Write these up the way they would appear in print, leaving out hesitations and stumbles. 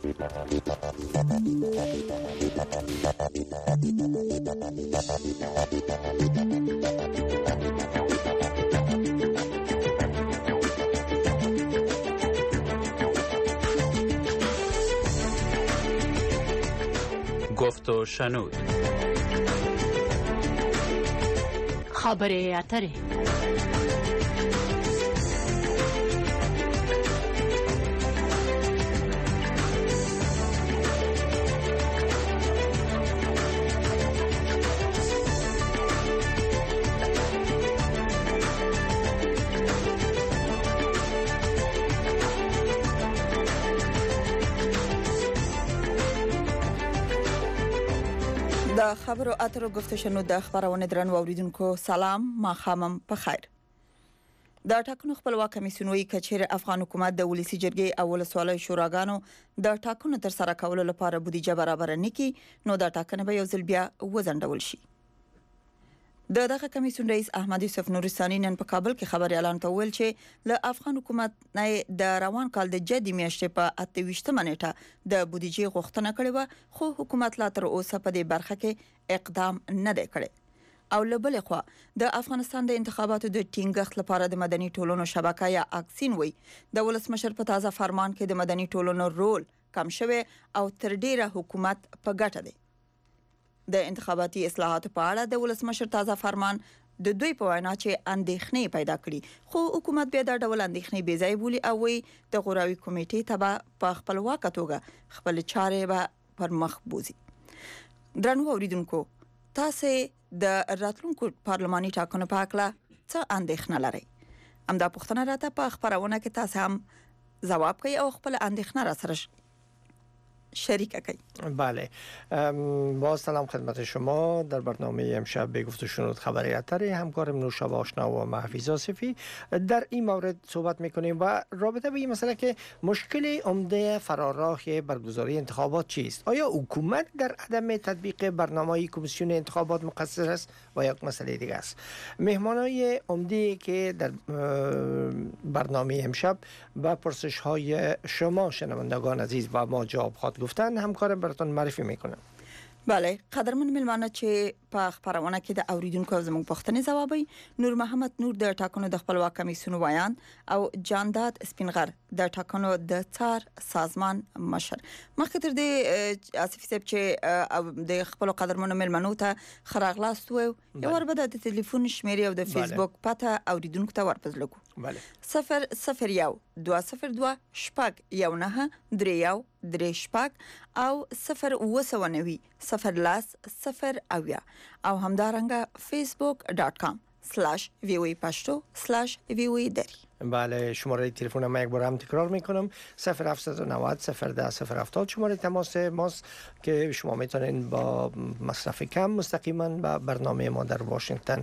گفت و شنود. خبره اتره. د خبرو اترو گفته شنو د خبرونه درن اوریدونکو سلام ما خامم په خیر. د ټاکنو خپلواک کمیسیون وی کچیر افغان حکومت د ولسی جرګې اول سوالي شوراګانو د ټاکنو تر سره کولو لپاره بودیجه برابر نکي نو د ټاکنې به یو ځل بیا وزندول شي. دغه کمیسیون رئیس احمد یوسف نورستاني نن په کابل کې خبري اعلان کول چې له افغان حکومت نه د روان کال د جدي میاشتې په 28 منېټه د بودیجه غوښتنه کړې و خو حکومت لا تر اوسه په دې برخه کې اقدام نه دی کړی. او لبل خو د افغانستان د انتخاباتو د ټینګښت لپاره د مدني ټولنو شبکه یا اکسین وی د ولسمشر په تازه فرمان کې د مدني ټولنو رول کم شوی او تر ډیره حکومت په ګټه دی. د انتخاباتي اصلاحاتو په اړه د ولسمشر تازه فرمان د دوی په وینا چې اندېښنې پیدا کړي خو حکومت بیا د ډول اندېښنې بې ځای بولي او وی د غوراوي کمیټې ته په خپلواک توګه خپل چارې به پر مخ بوزي. درنو اوریدونکو تاسو د راتلونکو پارلماني ټاکنو په اړه څه اندېښنه لرئ؟ همدا پوښتنه راته په خبرونه کې تاسو هم جواب کوي او خپل اندېښنه را سره شریک کردید. بله، با سلام خدمت شما. در برنامه امشب به گفت و شنود خبری اتری همکارم نوشا آشنا و محفیظ آصفی در این مورد صحبت میکنیم و رابطه به این مسئله که مشکل عمده فراراه برگزاری انتخابات چیست؟ آیا حکومت در عدم تطبیق برنامه کمیسیون انتخابات مقصر است و یک مسئله دیگه است؟ مهمانای عمده که در برنامه امشب با پرسش های شما شنوندگان عزیز و ما جواب خواهد گفتن همکارم براتون معرفی میکنم. بله، قدرمن ملمانه چې په خبرونه کې د اوریدونکو زموږ پوښتنې ځوابي نور محمد نور د ټاکنو د خپلواک کمیسیون ویان او جانداد سپینغر د ټاکنو د څار سازمان مشر. مخکې تر دې اسفي صاحب چې د خپل قدرمن ملمنو ته خراغلاست و یو وربد د ټلیفون شمیرې او د فیسبوک پته اوریدونکو ته ورپزلګو. بله. 001 202 شپږ 19 31 درې شپږ او 0 0 اویا او همدارنګه facebook.com/voa pashto/voa dari. بله، شماره تلفن ما یک بار هم تکرار میکنم 0790 010 070 شماره تماس ماست که شما میتونین با مصرف کم مستقیما با برنامه ما در واشنگتن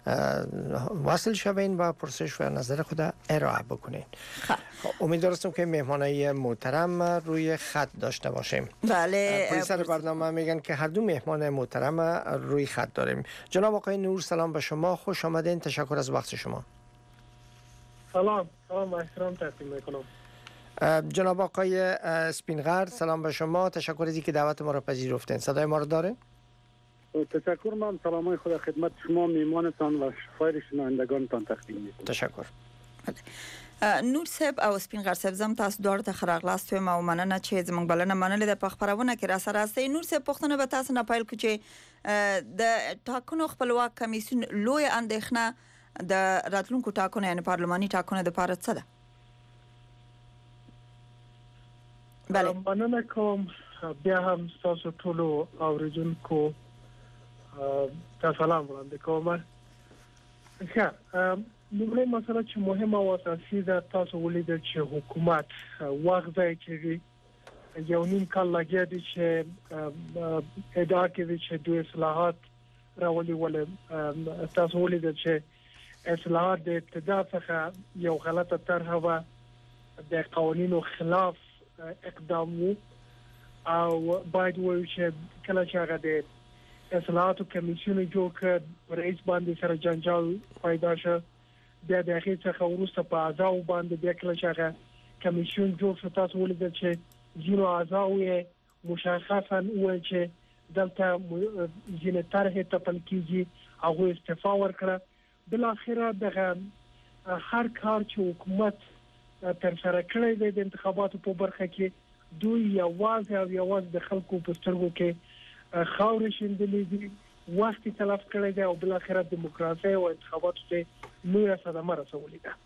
وصل شوین و پرسش و نظر خود ارائه بکنین. امیدوارم که مهمانای محترم روی خط داشته باشیم. بله، پلیس برنامه میگن که هر دو مهمان محترم روی خط داریم. جناب آقای نور سلام به شما، خوش آمدین، تشکر از وقت شما. سلام و احترام تقدیم میکنم. جناب آقای اسپینغر سلام به شما، تشکر از اینکه دعوت ما را پذیرفتین. صدای ما را داره؟ تشکر، من سلامای خدا خدمت شما میمانتان و شفایر شنوندگانتان تقدیم میکنم. تشکر. نور صاحب او سپینغر صاحب زم تاسو دوړ ته خراغلاست ما ومننه چې زموږ بلنه منلې د خبرونه کې را سره راستي. نور صاحب پوښتنه به تاسو نه پایل کو چې د ټاکنو خپلواک کمیسیون لوی اندېښنه د راتلونکو ټاکنو یعنی پارلماني ټاکنو د پاره څه ده؟ بله، مننه کوم. بیا هم تاسو ټول اوریدونکو ته سلام وړاندې کوم. ښه، لومړی مسله چې مهمه او اساسي ده، تاسو ولیدل چې حکومت وخت ځای کوي، یو نیم کال لګیا دی چې ادعا کوي چې دوی اصلاحات راولي. ولې تاسو ولیدل چې اصلاحات د ابتدا څخه یو غلطه طرحه و، د قوانینو خلاف اقدام وو او باید وایو چې کله چې هغه د اصلاحاتو کمیسیون جوړ کړ، رئیس باندې سره جنجال پیدا شو. بیا د هغې څخه وروسته په اعضاو باندې بیا کله چې هغه کمیسیون جوړ شو، تاسو ولیدل چې ځینو اعضاو مشخصا وایي چې دلته ځینې طرحې ټاکل کیږي هغه استعفا ورکړه. بل اخره دغه هر کار چې حکومت تر سره کړی دی د انتخاباتو په برخه کې دوی یوازې د خلکو په سترګو کې خاورې شیندلې دي، وخت تلف کړی دی او بل اخره دیموکراسي او انتخاباتو ته لویه صدمه رسولې ده.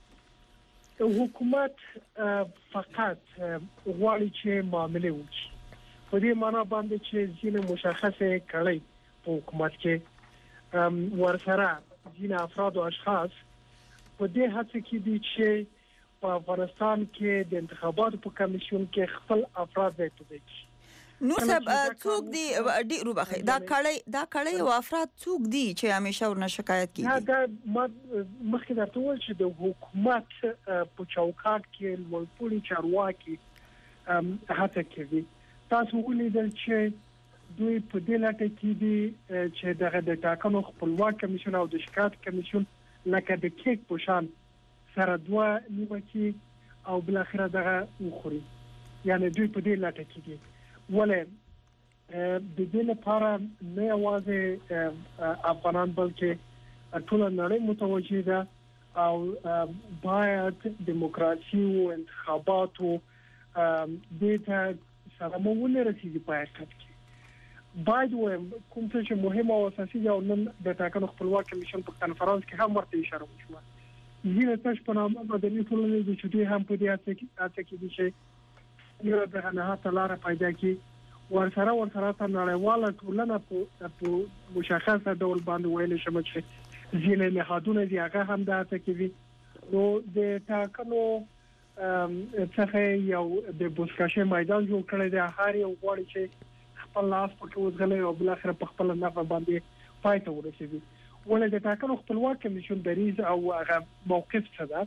حکومت فقط غواړي چې معاملې وکړي په دې معنا باندې چې ځینې مشخصه کړي په حکومت کې ورسره ځینې افراد او اشخاص په دې هڅه کې دي چې په افغانستان کې د انتخاباتو په کمیسیون کې خپل افراد ځای په ځای کړي. نو سب څوک دی ډیرو بخې دا کړي او افراد څوک دي چې همیشه ورنه شکایت کوي؟ دا مخکې درته وویل چې د حکومت په چوکاټ کې لوړپوړي چارواکي هڅه کوي. تاسو ولیدل چې دوی په دې لټه کې دي چې دغه د ټاکنو خپلواک کمیسیون او د شکایت کمیسیون لکه د کیک په شان سره دوه نیمکي او بل اخره دغه وخوري. یعنی دوی په دې لټه کې دي ولې د دې لپاره نه یوازې افغانان بلکې ټول نړۍ متوجه ده او باید دیموکراسي او انتخاباتو د سره مونږ رسیدي په حقیقت کې باید کوم څه چې مهمه او اساسي او نن د ټاکنو خپلواک کمیسیون په کنفرانس کې هم ورته اشاره وشوه. ځینې تاسو په نامه مدني ټولنې د چوټي هم په دې اته کې دي چې یو دغه نه لاره پیدا کی ورسره ته نړیواله ټولنه په مشخصه ډول باندې ویل شمه چې ځینې نهادونه دی هغه هم د اته کې دي. نو د ټاکنو څخه یو د بوسکاشه میدان جوړ کړی دی، هر یو غواړي چې خپل لاس پکې وځغلي او بل اخر په خپل نفع باندې پای ته ورسېږي. ولې د ټاکنو خپلواک کمیسیون دریز او هغه موقف څه ده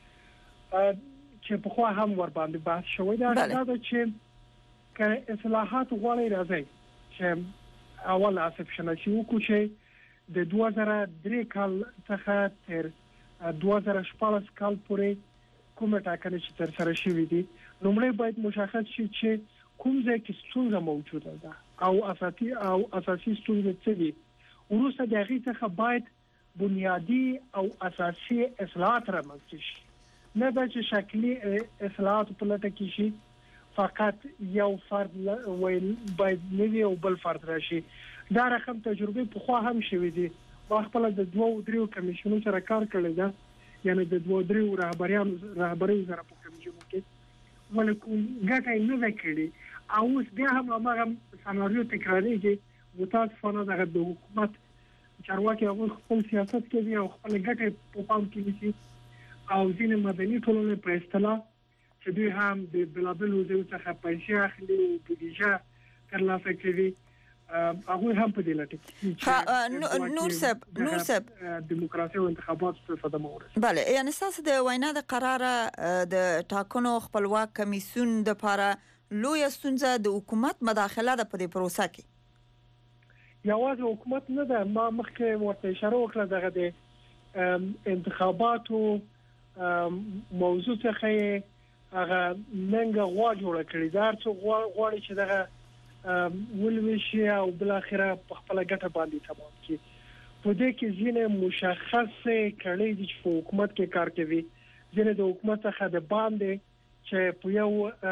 چې په خو هم ور باندې بحث شوی دا چې که اصلاحات غواړي راځي چې اول اسف شناسي وکړي چې د 2003 کال څخه تر 2014 کال پورې کومه ټاکنه چې تر سره شوې دي نومړی باید مشخص شي چې کوم ځای کې ستونزه موجوده ده او اساسي ستونزې څه دي. وروسته د هغې څخه باید بنیادی او اساسي اصلاحات رامنځته شي، نه دا چې شکلي اصلاحات په لټه کې شي فقط یو فرد ویل باید نوی او بل فرد راشي. دا رقم تجربه په خو هم شوې دي. ما خپل د 2-3 کمیسیونو سره کار کړی دا، یعنی د 2-3 رهبري سره په کمیسیونو کې ولکه ګټه نه وکړي او اوس بیا هم هغه سناریو تکراریږي. متاسفانه دغه د حکومت چارواکي هغه خپل سیاست کوي او خپل ګټه په پام کې نیسي او ځینې مدني ټولنې په اصطلاح چې دوی هم د بلابل وزیر څخه پیسې اخلي او بودیجه ترلاسه کوي هغه هم په دې لټه کې نور سب دیموکراسي او انتخابات په صدمه ورسېږي. بله، یعنی تاسو د وینا د قراره د ټاکنو خپلواک کمیسیون د لپاره لوی ستونزه د حکومت مداخله ده په دې پروسه کې. یوازې حکومت نه ده، ما مخکې ورته اشاره وکړه دغه د انتخاباتو موضوع څخه هغه منګه غوا جوړه کړې ده. هر څوک غواړي چې دغه ولوشي او بل اخره په خپل ګټه باندې تمام کړي. په دې کې ځینې مشخصه کړي دي چې حکومت کې کار کوي، ځینې د حکومت څخه د باندې چې په یو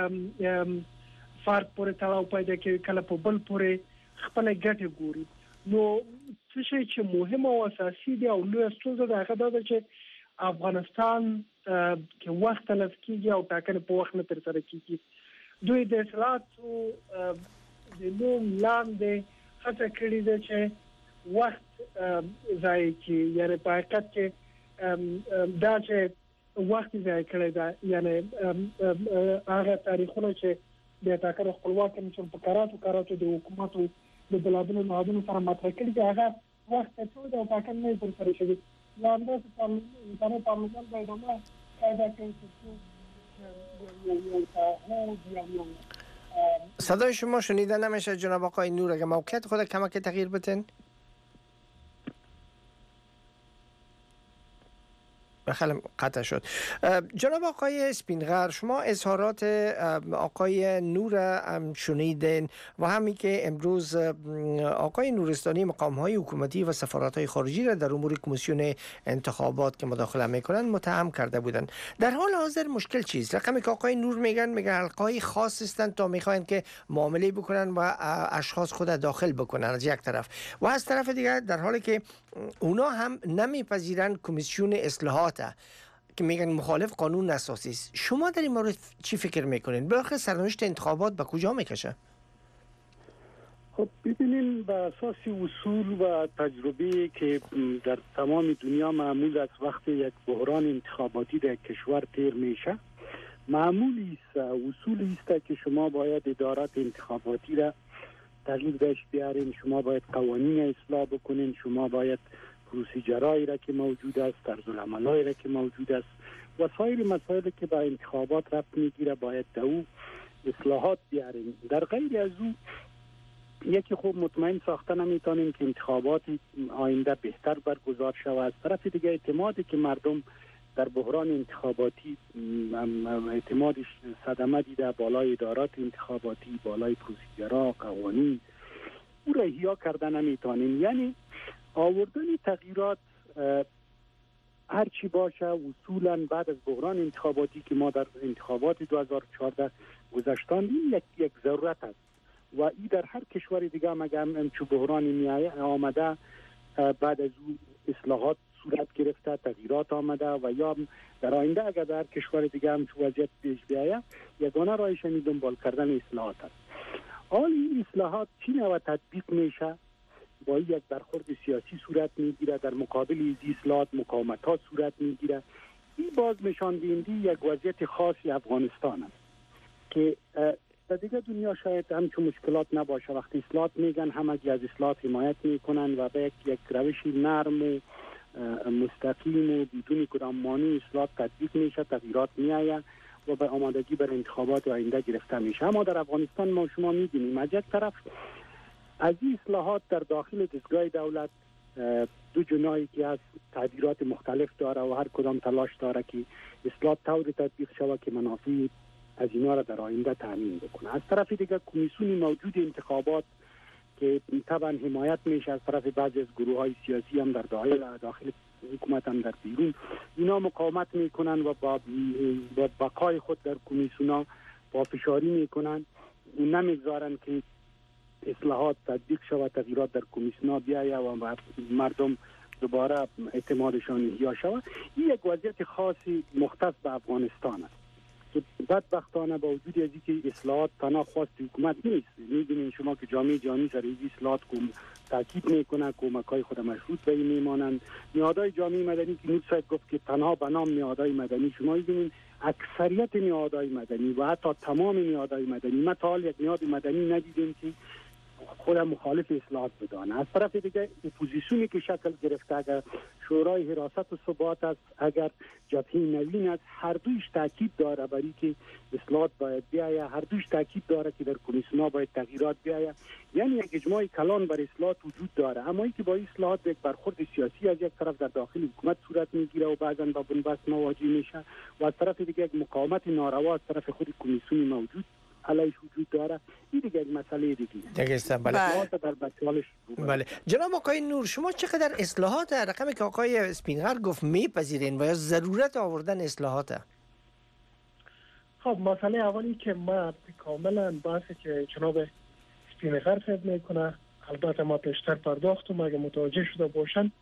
فرد پورې تړاو پیدا کوي، کله په بل پورې خپل ګټه ګوري. نو څه شي چې مهم او اساسي دی او لوی ستونزه ده هغه دا چې افغانستان کې وخت تلف کیږي او ټاکنې په وخت نه تر سره کیږي. دوی د اصلاحاتو د نوم لاندې هڅه کړې ده چې وخت ضایع کړي، یعنی په حقیقت کې دا چې وخت ضایع کړی ده، یعنی هغه تاریخونه چې د ټاکنو خپلواک کمیسیون په کاراتو د حکومتو د بلابلو نهادونو سره مطرح کړي دي هغه وخت ته څو د ټاکنې نه تر سره شوي. لاندې پارلمان باید هم پیدا کړي صدای شما شنیده نمیشه جناب آقای نور، اگه موقعیت خود کمک تغییر بتین. بخلم قطع شد. جناب آقای سپینغر، شما اظهارات آقای نور شنیدین و همین که امروز آقای نورستانی مقام‌های حکومتی و سفارت‌های خارجی را در امور کمیسیون انتخابات که مداخله میکنن متهم کرده بودند. در حال حاضر مشکل چیست؟ رقمی که آقای نور میگن حلقه‌های خاص هستند تا میخواین که معامله بکنن و اشخاص خود داخل بکنن از یک طرف، و از طرف دیگر در حالی که اونا هم نمیپذیرن کمیسیون اصلاحات که میگن مخالف قانون اساسی است. شما در این مورد چی فکر میکنین؟ بالاخره سرنوشت انتخابات به کجا میکشه؟ خب ببینین، به اساس اصول و تجربه که در تمام دنیا معمول است وقتی یک بحران انتخاباتی در کشور تیر میشه، معمولی است، اصولی است که شما باید ادارات انتخاباتی را تغییر داشت بیارین، شما باید قوانین اصلاح بکنین، شما باید پروسیجرایی را که موجود است، طرزالعملایی را که موجود است، وسایل مسائلی که به انتخابات ربط میگیره باید دو اصلاحات بیارین. در غیر از او یکی خوب مطمئن ساخته نمیتونیم که انتخابات آینده بهتر برگزار شود. از طرف دیگه اعتمادی که مردم در بحران انتخاباتی اعتمادش صدمه دیده بالای ادارات انتخاباتی، بالای پروسیجرها، قوانین، او را احیا کرده نمیتونیم. یعنی آوردن تغییرات هرچی باشه اصولا بعد از بحران انتخاباتی که ما در انتخابات 2014 گذشتاندیم یک ضرورت است و این در هر کشور دیگه مگه همچو بحرانی می آمده بعد از او اصلاحات صورت گرفته، تغییرات آمده و یا در آینده اگر در کشور دیگه همچو وضعیت پیش بیاید یگانه راهش همین دنبال کردن اصلاحات است. حال این اصلاحات چی نوع تطبیق میشه؟ با یک برخورد سیاسی صورت میگیره، در مقابل این اصلاحات مقاومت ها صورت میگیره. این باز نشان دهنده یک وضعیت خاصی افغانستان است که در دیگه دنیا شاید همچون مشکلات نباشه. وقتی اصلاحات میگن همگی از اصلاحات حمایت میکنن و به یک روش نرم و مستقیم و بدون کدام مانع اصلاحات تطبیق میشه، تغییرات میآید و به آمادگی بر انتخابات آینده گرفته میشه. اما در افغانستان ما شما میدونیم از یک طرف از این اصلاحات در داخل دستگاه دولت دو جناحی که از تعبیرات مختلف داره و هر کدام تلاش داره که اصلاحات طوری تطبیق شود که منافع از اینا را در آینده تامین بکنه. از طرف دیگه کمیسیون موجود انتخابات که طبعا حمایت میشه از طرف بعضی از گروه های سیاسی هم در داخل حکومت هم در بیرون، اینا مقاومت میکنن و با بقای خود در کمیسیونا پافشاری میکنن، نمیگذارن که اصلاحات تطبیق شود، تغییرات در کمیسیونا بیاید و مردم دوباره اعتمادشان احیا شود. این یک وضعیت خاصی مختص به افغانستان است که بدبختانه با وجود از اینکه اصلاحات تنها خواست حکومت نیست، می‌بینید شما که جامعه جهانی سر این اصلاحات تاکید میکنه، کمک‌های خود مشروط به این میمانند. نهادهای جامعه مدنی که نور صاحب گفت که تنها به نام نهادهای مدنی، شما می‌بینید اکثریت نهادهای مدنی و حتی تمام نهادهای مدنی، ما تا حال یک نهاد مدنی ندیدیم که خود مخالف اصلاحات بدانه. از طرف دیگه اپوزیسیونی که شکل گرفته، اگر شورای حراست و ثبات است، اگر جبهه نوین است، هر دویش تاکید داره برای که اصلاحات باید بیاید، هر دویش تاکید داره که در کمیسیون‌ها باید تغییرات بیاید. یعنی یک اجماع کلان بر اصلاحات وجود داره، اما اینکه با اصلاحات یک برخورد سیاسی از یک طرف در داخل حکومت صورت میگیره و بعضا با بنبست مواجه میشه و از طرف دیگه یک مقاومت ناروا از طرف خود کمیسیون موجود علیش وجود داره. این دیگه مسئله دیگه است. بله. جناب آقای نور، شما چقدر اصلاحات رقمی که آقای سپینغر گفت میپذیرین و یا ضرورت آوردن اصلاحات؟ خب مسئله اولی که ما کاملا بحثی که جناب سپینغر صاحب میکنه، البته ما پیشتر پرداختم اگه متوجه شده باشن،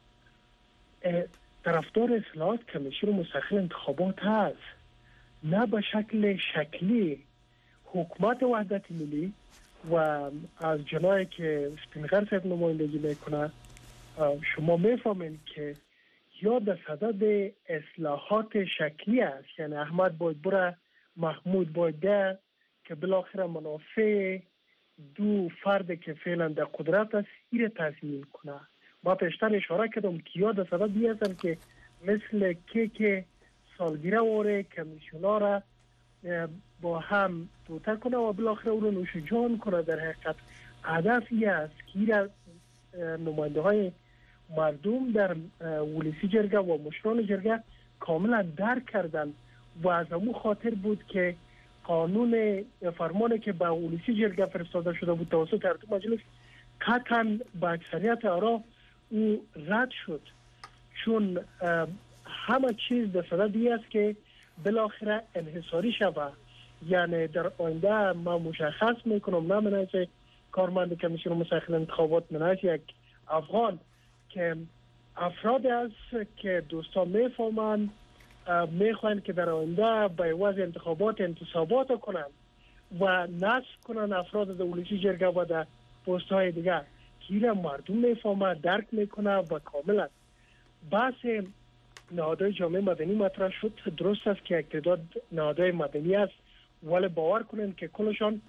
طرفدار اصلاحات کمیسیون مستقل انتخابات هست، نه به شکل شکلی حکومت وحدت ملی و از جنایی که سپینغر صاحب نمایندگی میکنه شما میفهمین که یا در صدد اصلاحات شکلی است، یعنی احمد باید بره، محمود باید ده، که بالاخره منافع دو فرد که فعلا در قدرت است این تضمین کنه. ما پیشتر اشاره کردم که یا در صدد این هستن که مثل که سالگیره واره کمیسیونا را با هم دوتر کنه و بالاخره اون رو نوش جان کنه. در حقیقت هدفی است که نماینده های مردم در ولسی جرگه و مشران جرگه کاملا درک کردن و از همون خاطر بود که قانون فرمانی که به ولسی جرگه فرستاده شده بود توسط ارتش مجلس قطعا با اکثریت آرا او رد شد، چون همه چیز در صددی است که بالاخره انحصاری شود. یعنی در آینده ما مشخص میکنم نه من از کارمند کمیسیون مسائل انتخابات، من از یک افغان که افراد است که دوستان میفهمند میخواین که در آینده به وضع انتصابات کنند و نصب کنند افراد در ولسی جرگه و در پست های دیگر که مردم میفهمند، درک میکنه و کاملا بحث نهادهای جامعه مدنی مطرح شد. درست است که یک تعداد نهادهای مدنی است، ولی باور کنند که کلشان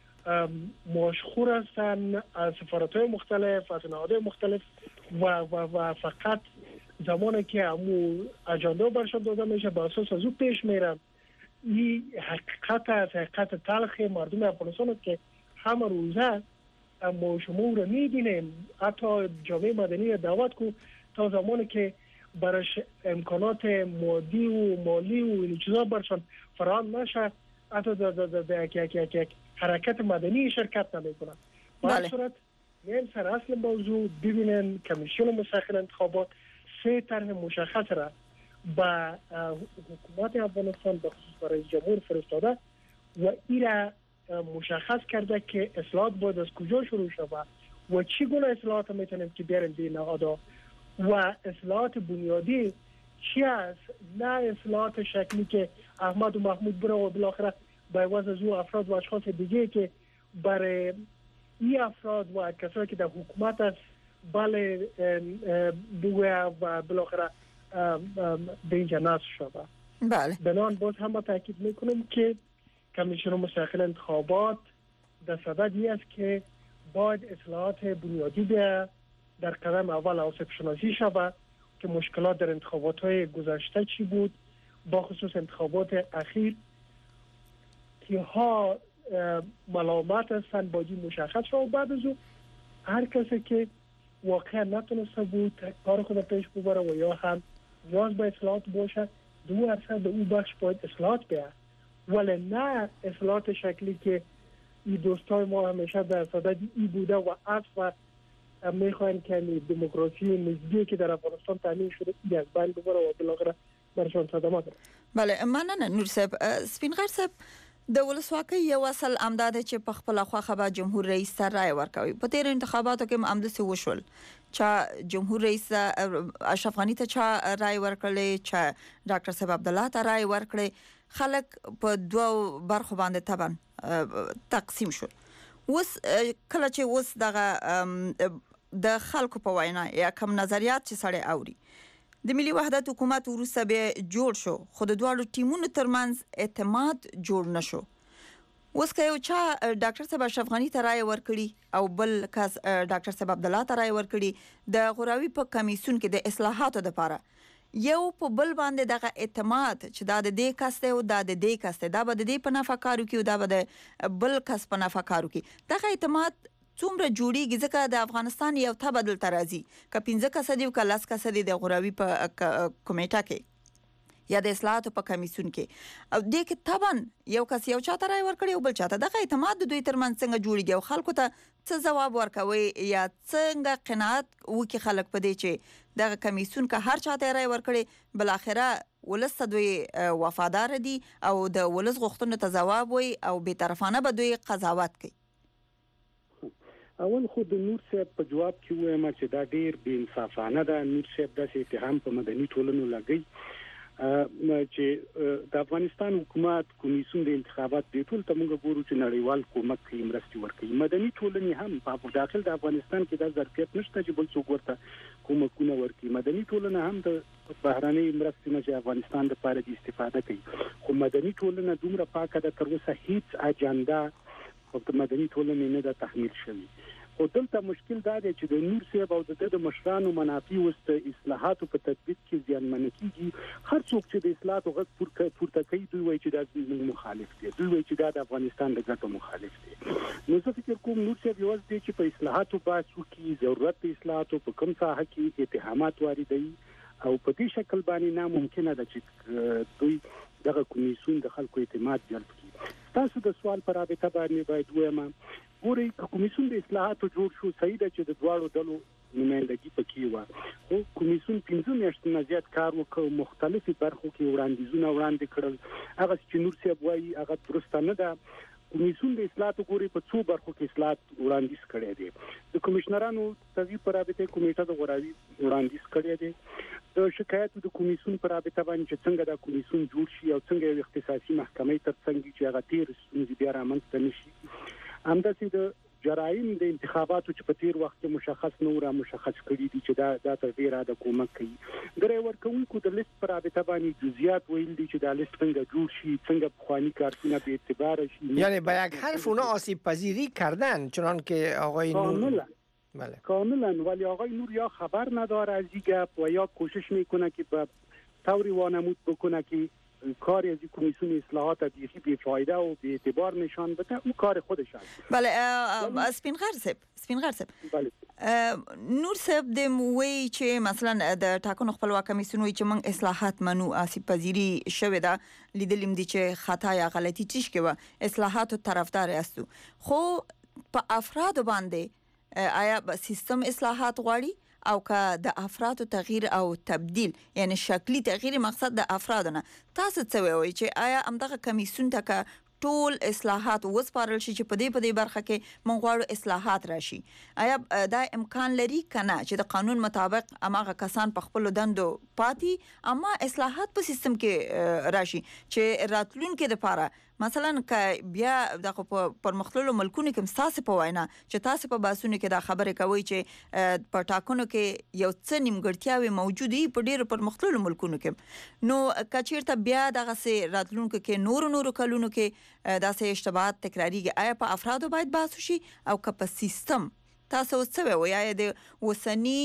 مشهور هستند از سفارت‌های مختلف، از نهادهای مختلف و فقط زمانی که همو اجندا برشان داده میشه به اساس از او پیش میرن. این حقیقت از حقیقت تلخ مردم افغانستان است که همه روزه ما شما او را میبینیم. حتی جامعه مدنی را دعوت کن تا زمانی که برش امکانات مادی و مالی و این چیزا برشان فراهم نشه، حتی در یک حرکت مدنی شرکت نمیکنن. با هر صورت میان سر اصل موضوع ببینن کمیسیون مسائل انتخابات 3 طرح مشخص را با حکومت افغانستان به خصوص رئیس جمهور فرستاده و این را مشخص کرده که اصلاحات باید از کجا شروع شود و چگونه اصلاحات میتونیم که بیاریم به نهادها و اصلاحات بنیادی چی است، نه اصلاحات شکلی که احمد و محمود بره و بالاخره به عوض از او افراد و اشخاص دیگه که برای این افراد و کسایی که در حکومت است بله بگویه و بالاخره به اینجا نصب شده. بله. بنان باز هم ما تاکید میکنم که کمیسیون مسائل انتخابات در صددی است که باید اصلاحات بنیادی در قدم اول اوصاف شناسی شود که مشکلات در انتخابات های گذشته چی بود، با خصوص انتخابات اخیر که ها ملامت هستند باید مشخص شد و بعد از او هر کسی که واقعا نتونسته بود کار خود پیش ببره و یا هم نیاز به اصلاحات باشه دو درصد به اون بخش باید اصلاحات بیاد، ولی نه اصلاحات شکلی که این دوستای ما همیشه در صدد ای بوده و اصلا میخواین که دموکراسی نسبی که در افغانستان تامین شده ای از بین ببره و بالاخره برشان صدمه کنه. بله مننه نور صاحب. سپینغر صاحب د ولسواکۍ یو اصل امداد چې په خپل خواخه به جمهور رئیس ته رائے ورکوي. په تیر انتخاباتو کې هم امدسي وشول چې جمهور رئیس اشرف غنی ته چا رائے ورکړي، چې ډاکټر صاحب عبد الله ته رائے ورکړي. خلک په دوه برخو باندې تبن تقسیم شول. وس کله چې وس دغه د خلکو په وینا یا کوم نظریات چې سړی اوري د ملي وحدت حکومت وروسته به جوړ شو، خو د دوه ټیمونو ترمنځ اعتماد جوړ نشو. اوس که یو چا ډاکټر صاحب اشرف غنی ته رائے ورکړي او بل کس ډاکټر صاحب عبد الله ته رائے ورکړي د غوراوي په کمیسیون کې د اصلاحاتو لپاره یو په بل باندې دغه اعتماد چې دا د دې کس ته او دا د دې کس ته دا به د دې په نفع کارو کې او دا به د بل کس په نفع کارو کې دغه اعتماد څومره جوړیږي؟ ځکه د افغانستان یو تبدل ترازی ک 15 کسه دی او ک 10 کسه دی د غوراوي په کمیټه کې یا د اصلاحاتو په کمیسیون کې او د کې طبعا یو کس یو چاته رائے ورکړي او بل چاته دغه اعتماد د دوی ترمنځ څنګه جوړیږي او خلکو ته څه جواب ورکوي یا څنګه قناعت وکي خلک په دې چې دغه کمیسیون که هر چاته رائے ورکړي بل اخره ولس دوی وفادار دي او د ولس غوښتنو ته جواب وي او به طرفانه به دوی قضاوت کوي. اول خو د نور صاحب په جواب کې وایم چې دا ډیر بې انصافانه ده. نور صاحب داسې اتهام په مدني ټولنو لګي چې د افغانستان حکومت کمیسیون د انتخابات د ټول ته موږ ګورو چې نړیوال کومک کوي، مرستې ورکوي. مدني ټولنې هم په داخل د افغانستان کې د ظرفیت نشته چې بل څوک ورته کومکونه ورکوي. مدني ټولنه هم د بهراني مرستې نه افغانستان لپاره د استفاده کوي، خو مدني ټولنه دومره پاکه ده تر اوسه هیڅ اجنډا په مدني ټولنې نه ده تحمیل شوی. خو دلته مشکل دا دی چې د نور صاحب او د مشرانو منافع وست اصلاحاتو په تطبیق کې زیانمن کیږي. هر څوک چې د اصلاحاتو غږ پورته کوي دوی وایي چې دا مخالف دي، دوی وایي چې دا د افغانستان د ګټو مخالف دي. نو زه فکر کوم نور صاحب یو ځکه چې په اصلاحاتو باسو کې ضرورت د اصلاحاتو په کوم ساحه کې اتهامات واردوي او په دې شکل باندې ناممکنه ده چې دوی دغه کمیسیون د خلکو اعتماد جلب کړي. تاسو د سوال پر رابطه باندې باید وایم ګوري کمیسیون د اصلاحاتو جوړ شو صحیح ده چې د دواړو ډلو نمائندګي پکې و او کمیسیون 15 میاشتې نه زیات کار وکړ مختلفي برخو کې وړاندیزونه وړاندې کړل هغه چې نور څه وایي هغه درسته نه ده. کمیسیون د اصلاحاتو ګوري په څو برخو کې اصلاحات وړاندیز کړي دي. د کمشنرانو تغییر پر رابطه کمیټه د غوراوي وړاندیز کړي دي. د شکایتو د کمیسیون پر رابطه باندې چې څنګه د کمیسیون جوړ شي او څنګه یو اختصاصي محکمې ترڅنګ چې هغه تیر ستونزې بیا رامنځته نشي. همداسې د جرایم د انتخاباتو چې په تیر وخت کې مشخص نه و مشخص کړي دي چې دا تر ډیره د کومک کوي. درې ورکوونکو د لیست پر رابطه باندې جزئیات ویل دي چې د لیست څنګه جوړ شي څنګه بخوانی کارتونه به اعتبار شي. یعنی با یک حرف اونا آسیب پذیری کردن چنان که آقای نور بله کاملا ولی آقای نور یا خبر نداره از این گپ و یا کوشش میکنه که به طوری وانمود بکنه که کاری از کمیسیون اصلاحات بیخی بی‌فایده و بی اعتبار نشان بده اون کار خودش است. بله سپینغر صاحب بله نور صاحب د موي چې مثلا د ټاکنو خپلواک کمیسیون وی چې موږ اصلاحات منو آسیب پذیری شوه دا لیدلم دي چې خطا یا غلطی تیش کې و اصلاحات طرفدار استو خو په افراد باندې آیا سیستم اصلاحات غواړي او که د افرادو تغییر او تبديل یعنی شکلی تغییر مقصد د افرادونه تاسو څه وایي چې آیا همدغه کمیسیون ته ټول اصلاحات وسپارل شي چې په دې برخه کې موږ غواړو اصلاحات راشي آیا دا امکان لري کنه چې د قانون مطابق اماغه کسان په خپل دندو پاتې اما اصلاحات په سیستم کې راشي چې راتلونکو لپاره مثلا که بیا د پرمختللو ملکونو کې تاسو په وینا چې تاسو په باسونو کې دا خبره کوي چې په ټاکنو کې یو څه نیمګړتیاوي موجودي په ډیرو پرمختللو ملکونو کې نو کچیرته بیا دغه سي راتلونکو کې نور کلونو کې داسې اشتباهات تکراریږي آیا په افرادو باید بحث وشي او که په سیستم تاسو څه وایي د وسنی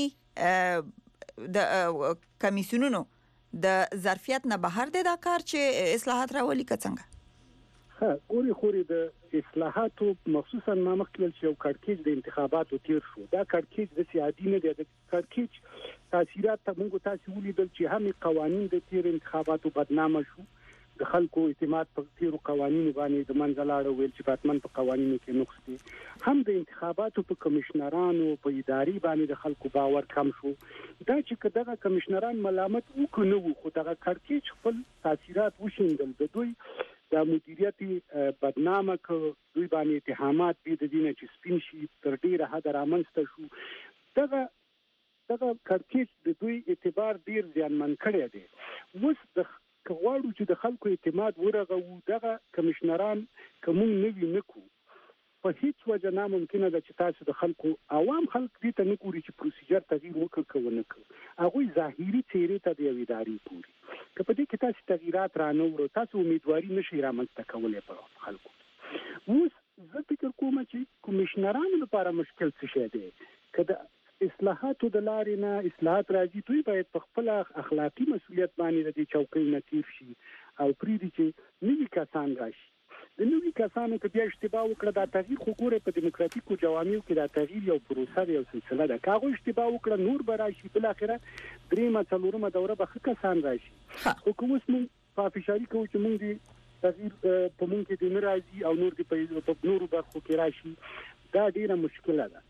د کمیسیونونو د ظرفیت نه بهر د کار چې اصلاحات راولي کڅنګ ګوري خوري د اصلاحاتو مخصوصا ما مخکې چې یو کارکېج د انتخاباتو تیر شو دا کارکېج د سیادي نه د کارکېج تاثیرات ته موږ تاسو ولیدل چې هم قوانين د تیر انتخاباتو بدنامه شو د خلکو اعتماد په تیر قوانینو باندې د منځلاړو ویل چې پاتمن په قوانینو کې نقص دي هم د انتخاباتو په کمشنرانو په اداري باندې د خلکو باور کم شو دا چې دغه کمشنران ملامت وکړو خو دغه کارکېج خپل تاثیرات وشیندل د دوی د مدیریت بدنامه ک دوی باندې اتهامات دي د دینه چې سپین شي تر ډیره حد رامنځته شو دغه کارکېج د دوی اعتبار ډیر ځانمن کړی دی اوس د غواړو چې د خلکو اعتماد ورغو دغه کمشنران کوم نوی نکو په هیڅ وجه ناممکنه ده چې تاسو د خلکو عوام خلک دې ته نه ګوري چې پروسیجر تغییر وکړي هغه ظاهري چهره ته دی اداري پوری که په دې کې تاسو تغیرات رانه تاسو امیدواري نشئ رامنځته کولای په خلکو اوس زه فکر کوم چې کمشنرانو لپاره مشکل څه شي دی کله اصلاحاتو د لارې نه اصلاحات راځي دوی باید په خپل اخلاقی مسؤلیت باندې د چوکۍ نتیر شي او پریدي چې نوي کسان راشي د نوي کسانو کې بیا اشتباه وکړه دا تغییر خو ګوره په دیموکراتیکو جوامعو کې دا تغییر یو پروسه دی او سلسله ده کاغه اشتباه وکړه نور به راشي بل اخره دریمه څلورمه دوره به ښه کسان راشي خو کوم موږ په فشاري کوو چې موږ دي تغییر په موږ کې د ناراضي او نور دی په نورو برخو کې راشي دا ډیره مشکله ده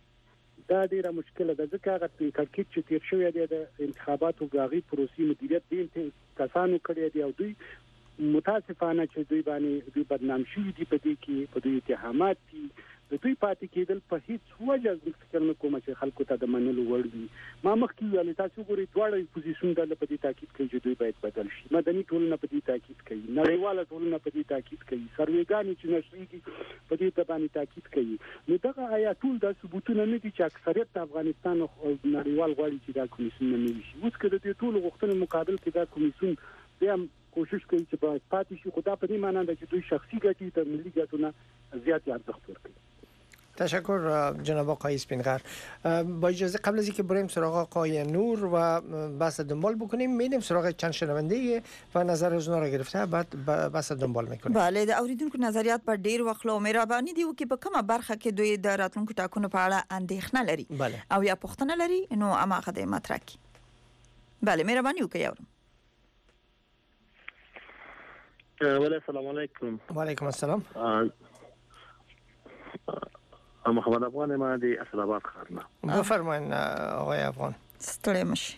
ځکه هغه کارکېج چې تیر شوی دی د انتخاباتو غاغي پروسې مدیریت دي کسانو کړی دی او دوی متاسفانه چې دوی باندې دوی بدنام شي دي په دې کې په دوی اتهامات دي د دوی پاتې کېدل په هیڅ وجه ذکر نه کوم چې خلکو ته د منلو وړ دي ما مخکې ویل تاسو ګورئ دواړه پوزیشن د په دې تاکید کوي چې دوی باید بدل شي مدني ټولنه په دې تاکید کوي نړیواله ټولنه په دې تاکید کوي سروېګانی چې نشریږي په دې باندې تاکید کوي نو دغه آیا ټول د ثبوتونه نه دي چې اکثریت د افغانستان او نړیوال غواړي چې دا کمیسیون نه وي اوس کله د ټول غوښتنې مقابل کې دا کمیسیون بیا کوشش کوي چې په پاتې شي خدا په دې معنی ده چې دوی شخصي ګټې ته ملي ګټونه زیات ارزښت ورکوي. تشکر جناب آقای اسپینغر. با اجازه قبل از اینکه بریم سراغ آقای نور و بحث دنبال بکنیم میریم سراغ چند شنونده و نظر از اونها را گرفته بعد بحث دنبال میکنیم. بله د اوریدونکو نظریات پر ډیر وخت لو مهرباني دی چې په کومه برخه کې دوی د راتلونکو ټاکنو په اړه اندېښنه لري بله. او یا پوښتنه لري نو اماغه د مطرح کی بله مهرباني وکړئ اورم. السلام علیکم. وعلیکم السلام. محمد افغان ما دی اسد آباد ښار نه. بفرمایئ آقای افغان. ستړي مشي.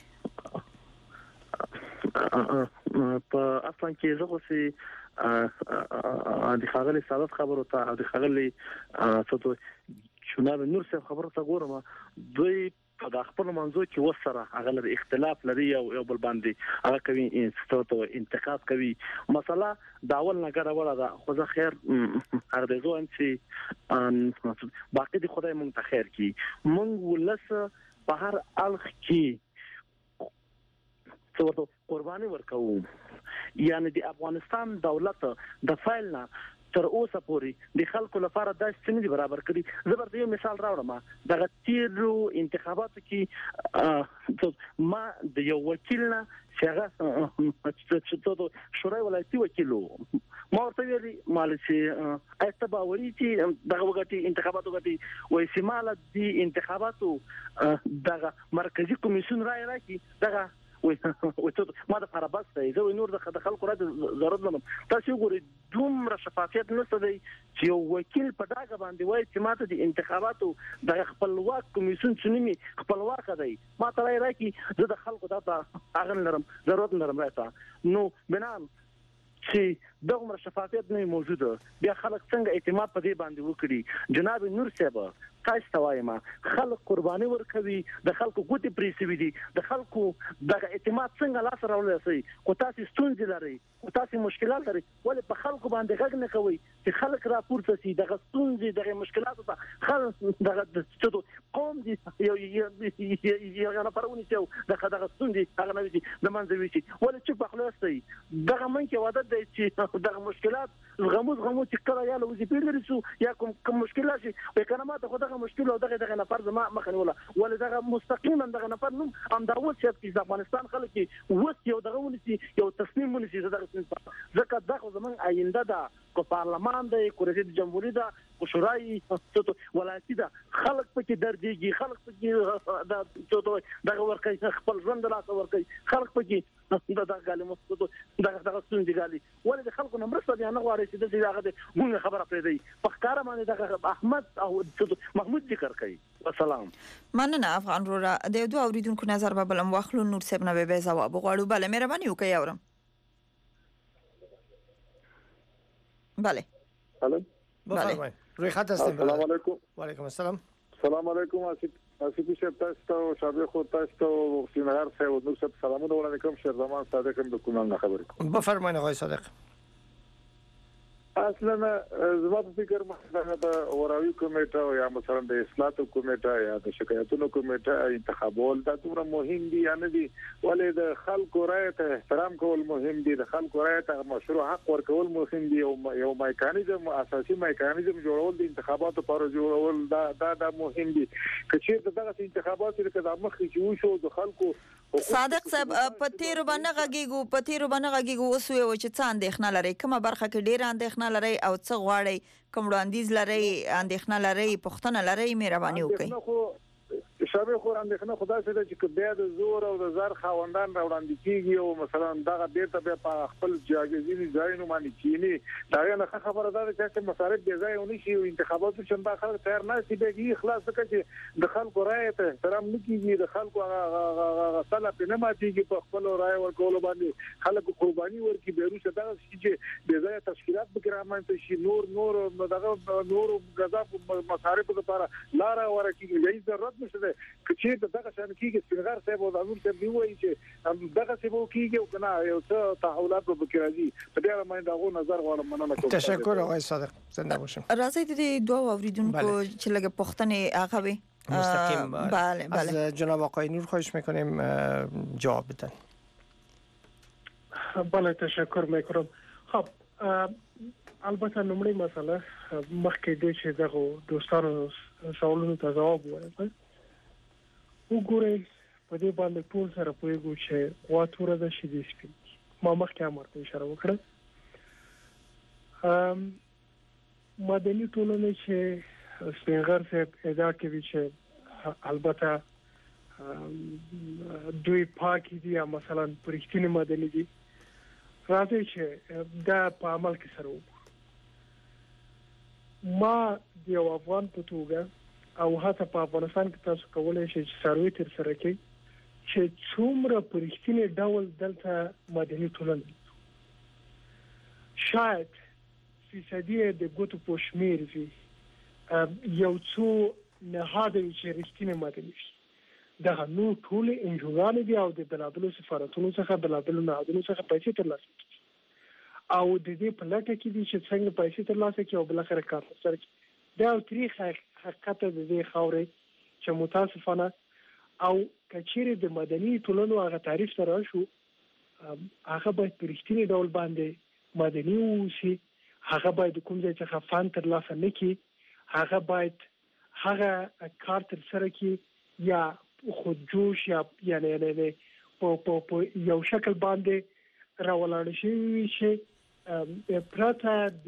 په اصلا کې زه اوسې د خاغلی سعادت خبرو ته او د خاغلی څه شناب نور څه خبرو ته ګورم دوی په خپل منځو کې وسره هغه له اختلاف لري او بل باندې هغه کوي انتقاد کوي مسله داول نه ګرځوله ده خو زه خیر هر دغه چې باقي د خدای مونږ ته خیر کی مونږ ولس په هر الخ کې څه قرباني ورکوو یعنی د افغانستان دولت د فایل نه تر اوسه پورې د خلکو لپاره د څه برابر کړي زبر د یو مثال راوړم دغه تیرو انتخاباتو کې ما د یو وکیل نه څنګه شورای ولایتي وکیلو ما ورته ویلي مال چې ایسته باوري چې دغه وګټي انتخاباتو وګټي وای سیماله دي انتخاباتو دغه مرکزی کمیسیون راکړي دغه ما د فراباس ته زه نور د خلکو را ضرورت لرم تاسو ګورئ دومره شفافیت نشته دی چې یو وکیل په داګه باندې وایي چې ماته د انتخاباتو د خپلواک کمیسیون چنيمي خپلواک دی ما ته راکړي زه د خلکو ته اغن لرم ضرورت لرم راته نو بنام چې دغه شفافیت نه موجوده بیا خلک څنګه اعتماد په دې باندې وکړي جناب نور صاحب تاسو ته وایم خلک قرباني ورکوي د خلکو ګوتې پریسوي دي د خلکو دغه اعتماد څنګه لاس راولي سي کو تاسو ستونزې لري کو تاسو مشکلات لري ولې په خلکو باندې غږ نه کوي چې خلک راپورته سي دغه ستونزې دغه مشکلات ته خلک دغه قوم دي یو نه پرونی چې دغه ستونزې هغه نه وي د منځوي شي ولې چې په خلاص سي دغه من کې وعده دی چې دغه مشکلات غموز چې کله یا لوزي پیډرسو یا کوم مشکلات شي وکړه ما ته خدای مشکل او دغه نفر زما مخنوله ولې دغه مستقیما دغه نفر نوم ام دا اوس چې افغانستان خلک وس یو دغه ونسي یو تصمیم ونسي دغه ځکه دغه زمون آینده ده کو پارلمان دی کو رئیس جمهوریت ده کو شورای ولایتي ده خلک پکې درديږي خلک پکې دغه ورکه خپل ژوند لا ورکه خلک پکې دغه غالي مستو دغه ستوندې غالي ولې د خلکو نمبر څه نه غواړي چې دغه مونږ خبره پرې دی په ښکارا باندې دغه احمد او محمود ذکر کوي والسلام مننه افغان رورا د دوه اوریدونکو نظر به بلم واخلو نور صاحب نه به جواب غواړو بله مهرباني وکړئ اورم بله بله روی خط هستیم السلام علیکم و علیکم السلام السلام علیکم آصفی شب تاسو شابه خود تاسو سینهار صاحب نور صاحب سلامونه وړاندې کوم شهر زمان صادق هم د کومه خبرې کوم بفرمایئ آقای صادق اصلا زما په فکر مخه د وراوي کمیټه یا مثلا د اصلاحات کمیټه یا د شکایتونو کمیټه انتخابول دا ډیره مهم دي یعنی دي ولې د خلکو رائے ته احترام کول مهم دي د خلکو رائے ته مشروع حق ورکول مهم دي یو میکانیزم اساسي میکانیزم جوړول د انتخاباتو پر جوړول دا مهم دي کچې دغه انتخابات چې د مخ کې شو د خلکو صادق صاحب په تیر باندې غږیږو اوس یو چې څه اندېښنه لري کومه برخه کې ډیر اندېښنه لري او څه غواړي کوم وړاندیز لري اندېښنه لري پښتنه لري مهرباني وکړئ شابه خو اندېښنه خدای څخه چې بیا د زور او د زر خاوندان راوړاندې کیږي او مثلا دغه بیرته بیا په خپل جاګزینی ځایونو باندې کینی دا نه خبره ده چې مصارف بیا ځای ونی شي انتخاباتو چې دا خلک تیار نه شي به خلاص کړي د خلکو رائے ته احترام نه کیږي د خلکو غسله په نه ماتيږي په خپل رائے ورکول باندې خلک قرباني ورکړي به روسه دا چې بیا ځای تشکیلات به ګرامنټ شي نور دغه نور غذا مصارف لپاره لار ورکړي یی ضرورت نشته کچې دغه شان کېږي سپینغار صاحب او حضور صاحب دی وایي چې دغه څه وو کېږي او کنه یو څه تحولات به راځي په دې اړه مې دغه نظر غواړم مننه کوم تشکر آقای صادق زنده باشم راځي د دوه اوریدونکو چې لګه پښتنه هغه وي مستقیم بله از جناب آقای نور خواهش میکنیم جواب بدن بله تشکر میکنم خب البته نمونه مسئله مخکې دی چې دغه دوستانو سوالونو ته جواب ورکړم وګورئ په دې باندې ټول سره پوهیږو چې واتوره د شې دي سپین ما مخکې امرته اشاره وکړه مدني ټولنې چې سپینغر صاحب ادعا کوي چې البته دوی پاکي دي یا مثلا پرښتنی مدني دي راځي چې دا په عمل کې سره وکړو. ما د یو افغان په توګه او حتی په افغانستان کې تاسو کولای شئ چې سروي تر سره کړئ چې څومره پرښتنی ډول دلته مدني ټولنه شاید فیصدي د ګوتو په شمیر وي یو څو نهاده چې رښتینی مدني شي دا نو ټول انجوګان دي او د بلابلو سفارتونو څخه بلابلو نهادونو څخه پیسې ترلاسه کوي او د دې په لټه کې دي چې څنګه پیسې ترلاسه کوي او بل اخر کار سره دا تاریخ حقیقت د دې خاورې چې متاسفانه او کچېره د مدني ټولنو هغه تعریف سره شو هغه باید په رښتینی ډول باندې مدني وشي هغه باید کوم ځای څخه فان ترلاسه نه کړي هغه باید هغه کار تر سره کړي یا خود جوش یا یعنی په یو شکل باندې راولاړ شي چې پراته د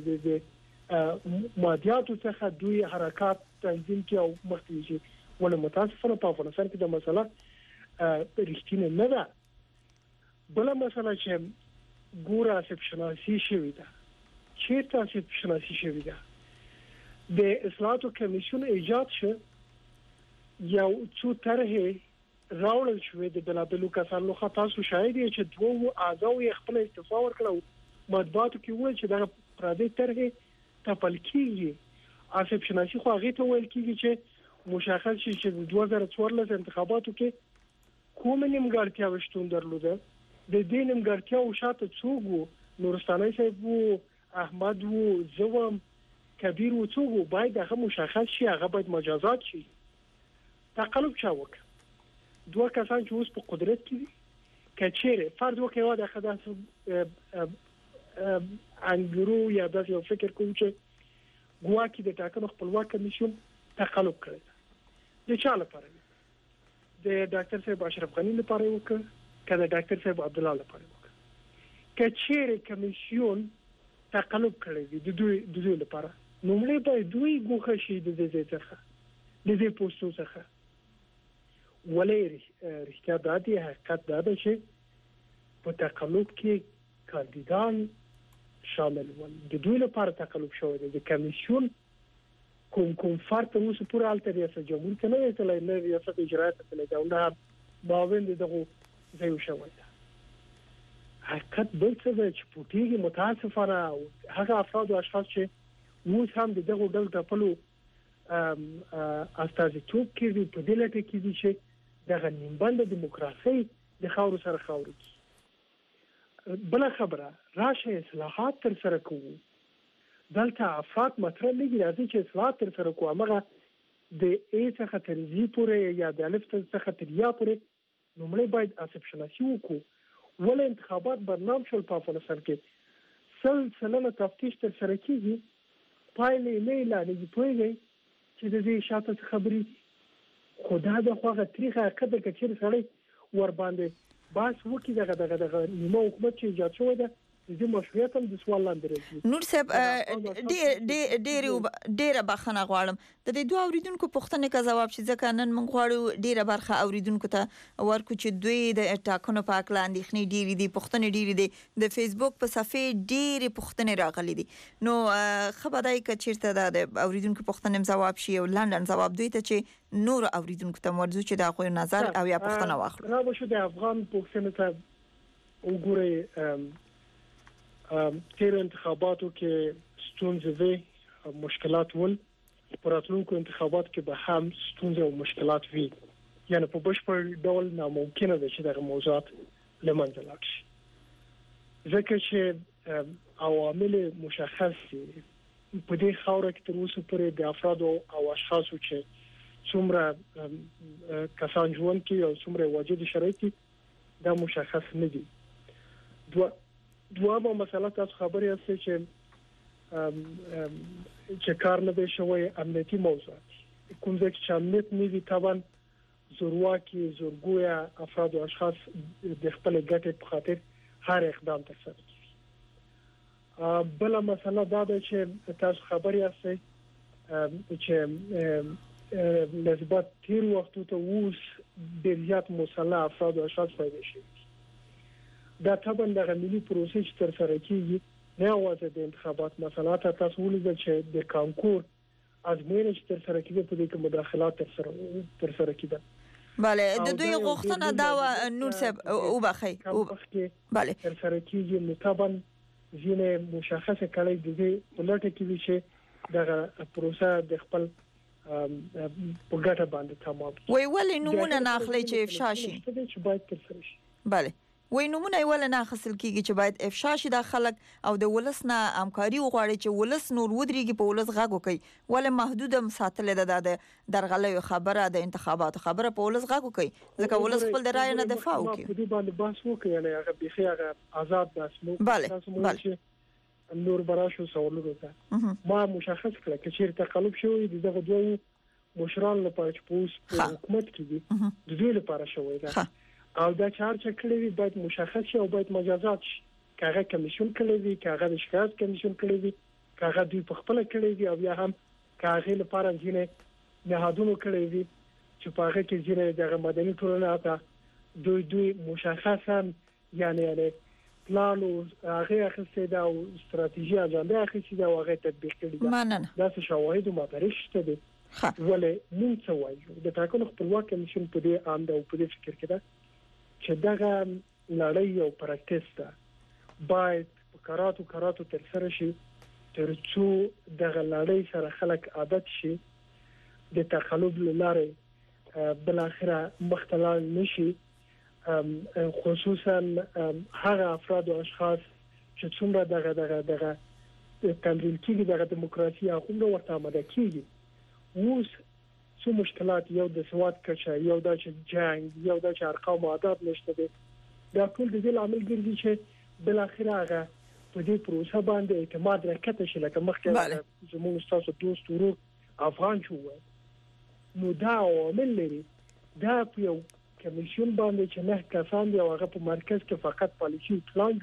مادیاتو څخه دوی حرکات تنظیم کوي او مخکې شي ول متاسفانه په افغانستان کې د مسله رښتینه نه ده. بل مسله چې ګوره سپشناسي شوی ده چیرته سپشناسي شوی ده د اصلاحاتو کمیسیون ایجاد شو یو څو طرحه راوړل شوې د بلابلو کسانو خاطر تاسو شاهد یې چې دوه اعضاء خپل استعفا ورکړو مطبوعاتو کې وایي چې دا پردي طرحه تپل کیږي اسب شناسي خو هغه ته ویل کیږي چې مشخص شي چې د 2014 انتخاباتو کې کوم نیمګړتیا وشتون درلوده د دې نیمګړتیا او شاته څوک نورستاني صاحب احمد زوم کبیر څوک باید هغه مشخص شي هغه باید مجازات شي. تقلب چاوک دوه کسان چې اوس په قدرت کې دي کچېره فرض وکړو دا خدای انګرو یا د یو فکر کوم چې ګواکې د ټاکنو خپلواک کمیسیون تقلب کړی د چا لپاره د ډاکټر صاحب اشرف غنی لپاره وکړ کله ډاکټر صاحب عبد الله لپاره وکړ کچېره کمیسیون تقلب کړی د دوی لپاره نو موږ به دوی ګوښه شي د دې څخه د دې پوسټو څخه ولې رښتیا د دې حقیقت دا ده چې په تقلب کې کاندیدان شامل ول د دوی لپاره تقلب شوی دی د کمیسیون کوم فرد اوس پورې الته ریاست جمهور ته نه ویل نه ریاست اجرایت ته نه دا نه باوند دغه ځای شوی دی. حقیقت بل څه دی چې پوتیږي متاسفانه هغه افراد او اشخاص چې موږ هم دغه ډول ټاپلو استازیتوب کوي په دې لټه کې دي چې دغه نیمبند دیموکراسي د خاور سره خاور کی بل خبره راشه اصلاحات تر سره کوو دلته افراد مطرح نه دي چې اصلاحات تر سره کوو هغه د ای څخه تر زی پورې یا د الف څخه تر یا پورې نومړی باید اسپشناسي وکړو ول انتخابات برنامه شول په افغانستان کې سلسله تفتیش تر سره کیږي پایلې نه اعلان کیږي چې د دې شاته خبرې خدا د خوغه تاریخه کده کچیر سره ور باندې باس وکي دغه نیمه حکومت چې ایجاد شوی ده د مشروعیت هم د سوال لاندې راځي. نور صاحب ډېر بخښنه غواړم د دې دوه اوریدونکو پوښتنې کا جواب شي ځکه نن موږ غواړو ډېر برخه اوریدونکو ته ورکو چې دوی د ټاکنو په اړه اندېښنې ډېری دي پوښتنې ډېری دي د فیسبوک په صفحه ډېر پوښتنې راغلي دي نو خبردای ک چیرته د اوریدونکو پوښتنې جواب شي او لندن جواب دوی ته چې نور اوریدونکو ته ورزو چې د خپل نظر او یا پوښتنه واخلو. را به شو د افغان پوښتنه ته وګورئ تیر انتخاباتو کې ستونزې وي مشکلات ول پراتلونکو انتخابات کې به هم ستونزې او مشکلات وي یعنی په بشپړ ډول ناممکنه ده چې دغه موضوعات لمنځه لاړ شي ځکه چې عوامل مشخص دي په دې خاوره کې تر اوسه پورې د افراد او اشخاصو چې څومره کسان ژوند کوي او څومره واجد شرایط دا مشخص نه دي. دوامه مسله تاسو خبرې هسته چې کار نه دی شوی امنیتي موضوعات کوم ځای چې امنیت نه وي طبعا زورواکي زورګویا افراد او اشخاص د خپل ګټې په خاطر هر اقدام ترسره کوي. بل مسله دا ده چې تاسو خبرې هسته چې نسبت تیر وختو ته اوس ډېر زیات مسلح افراد او اشخاص پیدا شوي دا طبعا د ملي پروسې چې تر سره کیږي نه یوازې د انتخابات مسله تاسو ولیدل چې د کانکور ازموینه چې تر سره کیږي په دې کې مداخلات تر سره کیږي. بله د دوی غوښتنه دا و نور صاحب او بخي بله تر سره کیږي نو طبعا ځینې مشخصه کړي د دې ولټه کې چې دا پروسه د خپل په ګټه باندې تمام وي ولې نمونه ناخلي چې افشا شي چې باید تر سره شي. بله وي نمونه ولې ناخصل کیږي چې باید افشا شي د خلک او د ولس نه همکاري وغواړي چې ولس نور ودرېږي په ولس غږ وکړي ولې محدود مساتله د درغلې خبره د انتخاباتو خبره په ولس غږ وکړي ځکه ولس خپل د رائے نه دفاع وکړي. په دې باندې بحث وکړي نه هغه بيخي هغه آزاد بحث مو بله نور براشو سوالونه ده ما مشخص کړه چې چیرته تقلب شوی دغه دوه مشران لپاره چې په حکومت کې دي د دوی لپاره شوی ده او دا چار چې کړی باید مشخص شي او باید مجازات شي کاغه کمیشن کړی وي کاغه د شکایت کمیشن کړی وي کاغه دوی په خپل کړی وي او یا هم کاغه لپاره ځینې نهادونو کړی وي چې په هغه کې ځینې د مدني ټولنې اته دوی مشخصا یعنی پلان او هغه اخیسته دا او استراتیژي اجنډا اخیسته دا هغه تطبیق کړي دا څه شواهد او مدارج شته دي ولې موږ څه وایو د ټاکنو خپلواک کمیشن په دې اند او په دې فکر کې ده چې دغه لړۍ او پراکټیس ده باید په کراتو تر سره شي تر څو دغه لړۍ سره خلک عادت شي د تقلب لاره بل اخره مختلال نشي خصوصا هغه افراد او اشخاص چې څومره دغه تمرین کیږي دغه دیموکراسي هغه ورته آماده کیږي اوس څو مشکلات یو د سواد کچه یو د جنگ یو د ارقام او عادت نشته دي دا ټول د دې عامل ګرځي چې بل اخر هغه په دې پروسه باندې اعتماد راکته شي لکه مخکې زموږ استاد دوست ورو افغان شو نو دا عامل لري دا په یو کمیشن باندې چې نه کسان دی او هغه په مرکز کې فقط پالیسي پلان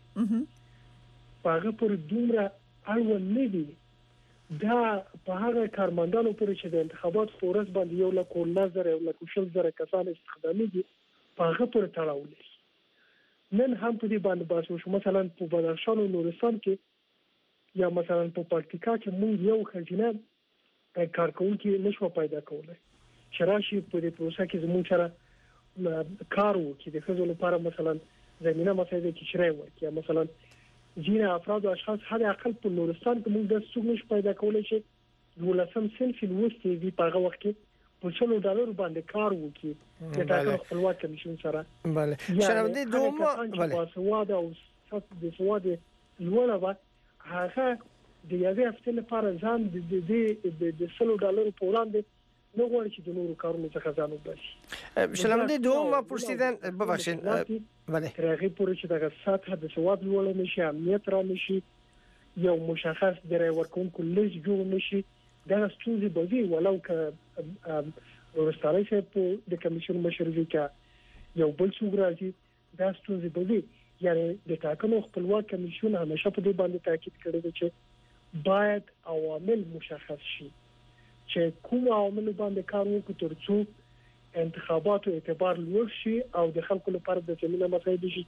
جوړوي هغه پر دومره اړول نه دي دا په هغه کارمندانو پورې چې د انتخابات فورس باندې یو لکه نظر یو لکه شل زره کسان استخدامي دي په هغه پورې تړاو لري نن هم په دې باندې باسو شو مثلا په بدخشان او نورستان کې یا مثلا په پکتیکا کې موږ یو خزینه کارکونکي نشو پیدا کولای چې راشي په دې پروسه کې زموږ سره کار وکړي د خزو لپاره مثلا زمينه مسایده کې شری ورکړي مثلا ځینې افراد او اشخاص هر اقل په نورستان کې موږ د څوک نش پیدا کولای شي ولسم صنف لوستي وي په هغه وخت کې په $100 باندې کار وکړي د ټاکنو خپلواک کمیشن سره بله شنونده دوم بله سواد او د سواد لوړه و هغه د یوې هفته لپاره ځان د $100 په وړاندې نو غواړي چې د نورو کارونو څخه ځان وباسي. شنونده دوم پرسیدن ببخشید بله ترغیب پورې چې دغه سطح د سواد لوړ نشي امنیت را نشي یو مشخص درې ورکوونکو لیست جوړ نشي دا ستونزې به وي ولو که ورستاري په د کمیشن مشرفي کې یو بل څوک راځي دا ستونزې به وي یعنی د ټاکنو خپلواک کمیشن همیشه په دې باندې تاکید کړی دی چې باید عوامل مشخص شي چې کوم عوامل باندې کار وکړي ترڅو انتخاباتو اعتبار لوړ شي او د خلکو لپاره د زمينه مسایل شي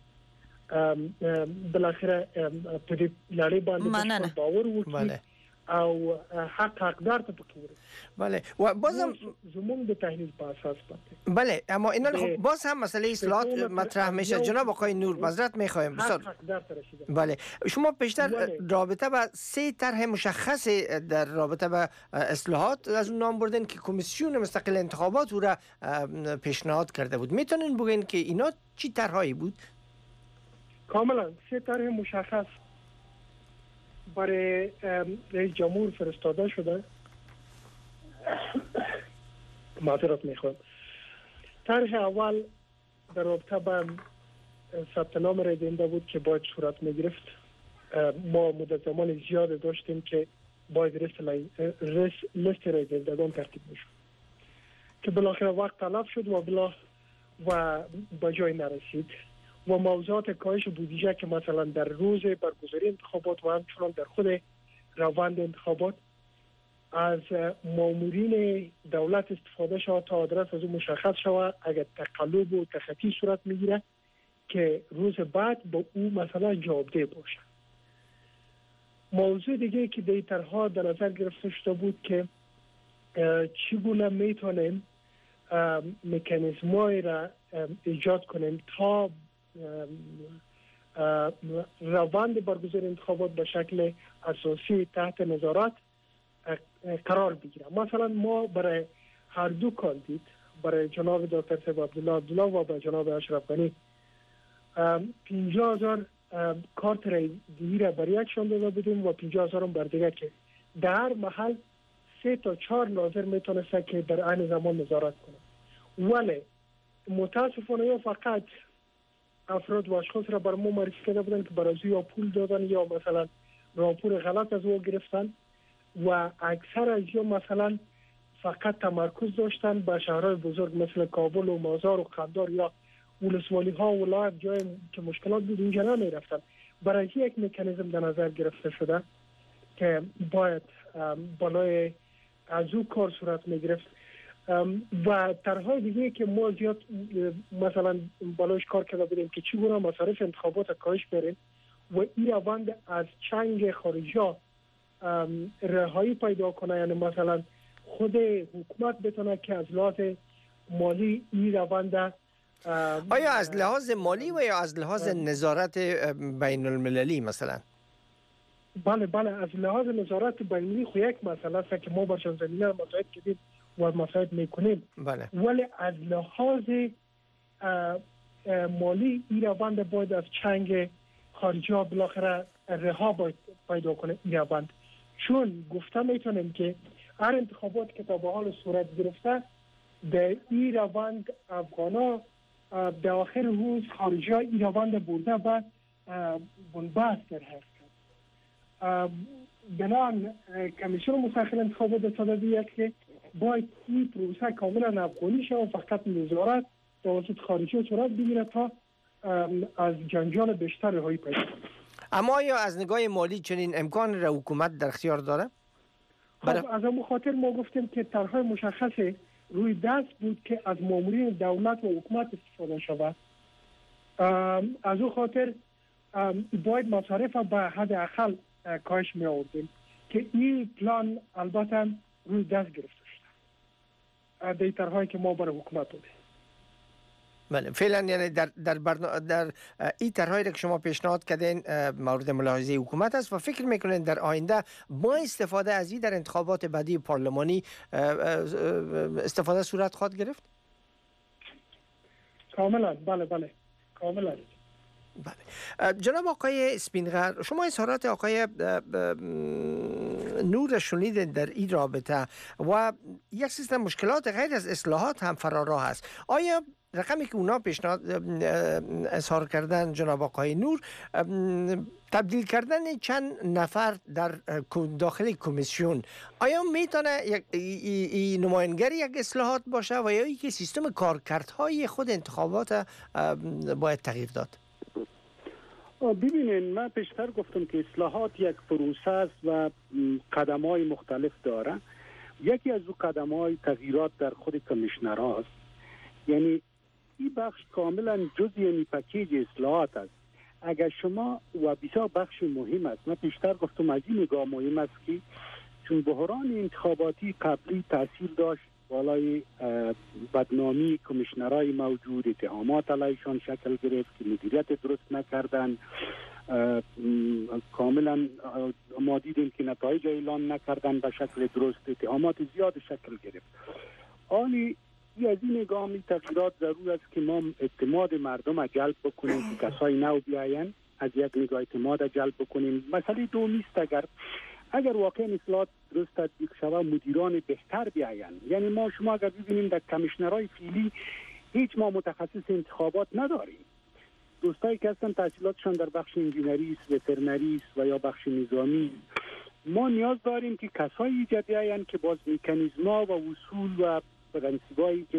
چې بل اخره په دې لړۍ باندې باور وکړي او حقدار ته پکور. بله و بازم زمون به تحلیل په اساس باندې بله اما اینا باز هم مسئله اصلاحات مطرح میشه. جناب آقای نور معذرت میخوایم بله شما پیشتر رابطه با 3 طرح مشخص در رابطه با اصلاحات از اون نام بردن که کمیسیون مستقل انتخابات او را پیشنهاد کرده بود. میتونین بگین که اینا چی طرحی بود؟ کاملا 3 طرح مشخص برای رئیس جمهور فرستاده شده. معذرت میخوام. طرح اول در رابطه با ثبت نام رای دهنده بود که باید صورت میگرفت. ما مدت زمان زیاد داشتیم که باید لیست رای دهندگان ترتیب میشد که بالاخره وقت تلف شد و به جای نرسید و موضوعات کاهش بودجه که مثلا در روز برگزاری انتخابات و همچنان در خود روند انتخابات از مامورین دولت استفاده شود تا آدرس از او مشخص شود، اگر تقلب و تخطی صورت میگیره که روز بعد با او مثلا جوابده باشه. موضوع دیگه که دیترها در نظر گرفته شده بود که چگونه میتونیم مکانیزمایی را ایجاد کنیم تا روند برگزاری انتخابات به شکل اساسی تحت نظارت قرار بگیره. مثلا ما برای هر دو کاندید، برای جناب دکتر صاحب عبدالله و برای جناب اشرف غنی 50,000 کارت رایدهی را بر یکشان داده بودیم و 50,000 بر دیگر که در محل 3 تا 4 ناظر میتونسته که در عین زمان نظارت کنه. ولی متاسفانه یا فقط افراد و اشخاص را بر ما معرفی کرده بودن که برای یا پول دادن یا مثلا راپور غلط از او گرفتن و اکثر از یا مثلا فقط تمرکز داشتن به شهرهای بزرگ مثل کابل و مازار و قندار یا ولسوالی ها و ولایت جای که مشکلات بود اینجا نمی رفتن. برای یک مکانیزم در نظر گرفته شده که باید بالای از او کار صورت می گرفت و طرحهای دیگه که ما زیاد مثلا بالایش کار کرده بودیم که چگونه مصارف انتخابات کاهش بریم و این روند از چنگ خارجی ها رهایی پیدا کنه. یعنی مثلا خود حکومت بتونه که از لحاظ مالی این روند آیا از لحاظ مالی و یا از لحاظ نظارت بین المللی مثلا؟ بله از لحاظ نظارت بین المللی خو یک مسئله است که ما با زمینه مصاحب کردیم و مصاحب میکنیم. بله. ولی از لحاظ مالی این روند باید از چنگ خارجی ها بالاخره رها باید پیدا کنه این روند، چون گفته میتونیم که هر انتخابات که تا به حال صورت گرفته در این روند افغانا در آخر روز خارجی ها این روند برده و بنبست در هست کرد. بنان کمیسیون مستقل انتخابات اطلاعیه که باید این پروسه کاملا افغانی شد و فقط نظارت توسط خارجی صورت بگیره تا از جنجال بیشتر رهایی پیدا کنه. اما یا از نگاه مالی چنین امکان را حکومت در اختیار داره؟ خب از اون خاطر ما گفتیم که طرح‌های مشخص روی دست بود که از مامورین دولت و حکومت استفاده شود. از اون خاطر باید مصارف به حد اقل کاهش می آوردیم که این پلان البته روی دست گرفته شده در طرح‌هایی که ما برای حکومت دادیم. بله فعلا یعنی در این طرحی که شما پیشنهاد کردین مورد ملاحظه حکومت است و فکر میکنین در آینده با استفاده از این در انتخابات بعدی پارلمانی استفاده صورت خواهد گرفت؟ کاملا بله کاملا. بله. جناب آقای اسپینغر، شما اظهارات آقای نور شنیدین در این رابطه و یک سیستم مشکلات غیر از اصلاحات هم فراراه است. آیا رقمی که اونا پیشنهاد اظهار کردن جناب آقای نور تبدیل کردن چند نفر در داخل کمیسیون آیا میتونه یک نماینگری یک اصلاحات باشه و یا اینکه سیستم کارکردهای خود انتخابات باید تغییر داد؟ ببینین من پیشتر گفتم که اصلاحات یک پروسه است و قدم‌های مختلف داره. یکی از اون قدم‌های تغییرات در خود کمیشنرها است. یعنی این بخش کاملا جزئی پکیج اصلاحات است. اگر شما و بسیار بخش مهم است، من پیشتر گفتم از این نگاه مهم است که چون بحران انتخاباتی قبلی تاثیر داشت بالای بدنامی کمیشنرهای موجود، اتهامات علیشان شکل گرفت که مدیریت درست نکردن، کاملا ما دیدیم که نتایج اعلان نکردن به شکل درست، اتهامات زیاد شکل گرفت. آنی از این نگاه می تغییرات ضرور است که ما اعتماد مردم را جلب بکنیم که کسای نو بیاین، از یک نگاه اعتماد جلب بکنیم. مسئله دومی است اگر واقعا اصلاحات درست تطبیق شود مدیران بهتر بیاین. یعنی شما اگر ببینیم در کمیشنرهای فعلی هیچ ما متخصص انتخابات نداریم. دوستایی که هستن تحصیلاتشان در بخش انجینری است، وترنری است و یا بخش نظامی، ما نیاز داریم که کسایی ایجاد بیاین که باز مکانیزم‌ها و اصول و پرنسیبایی که در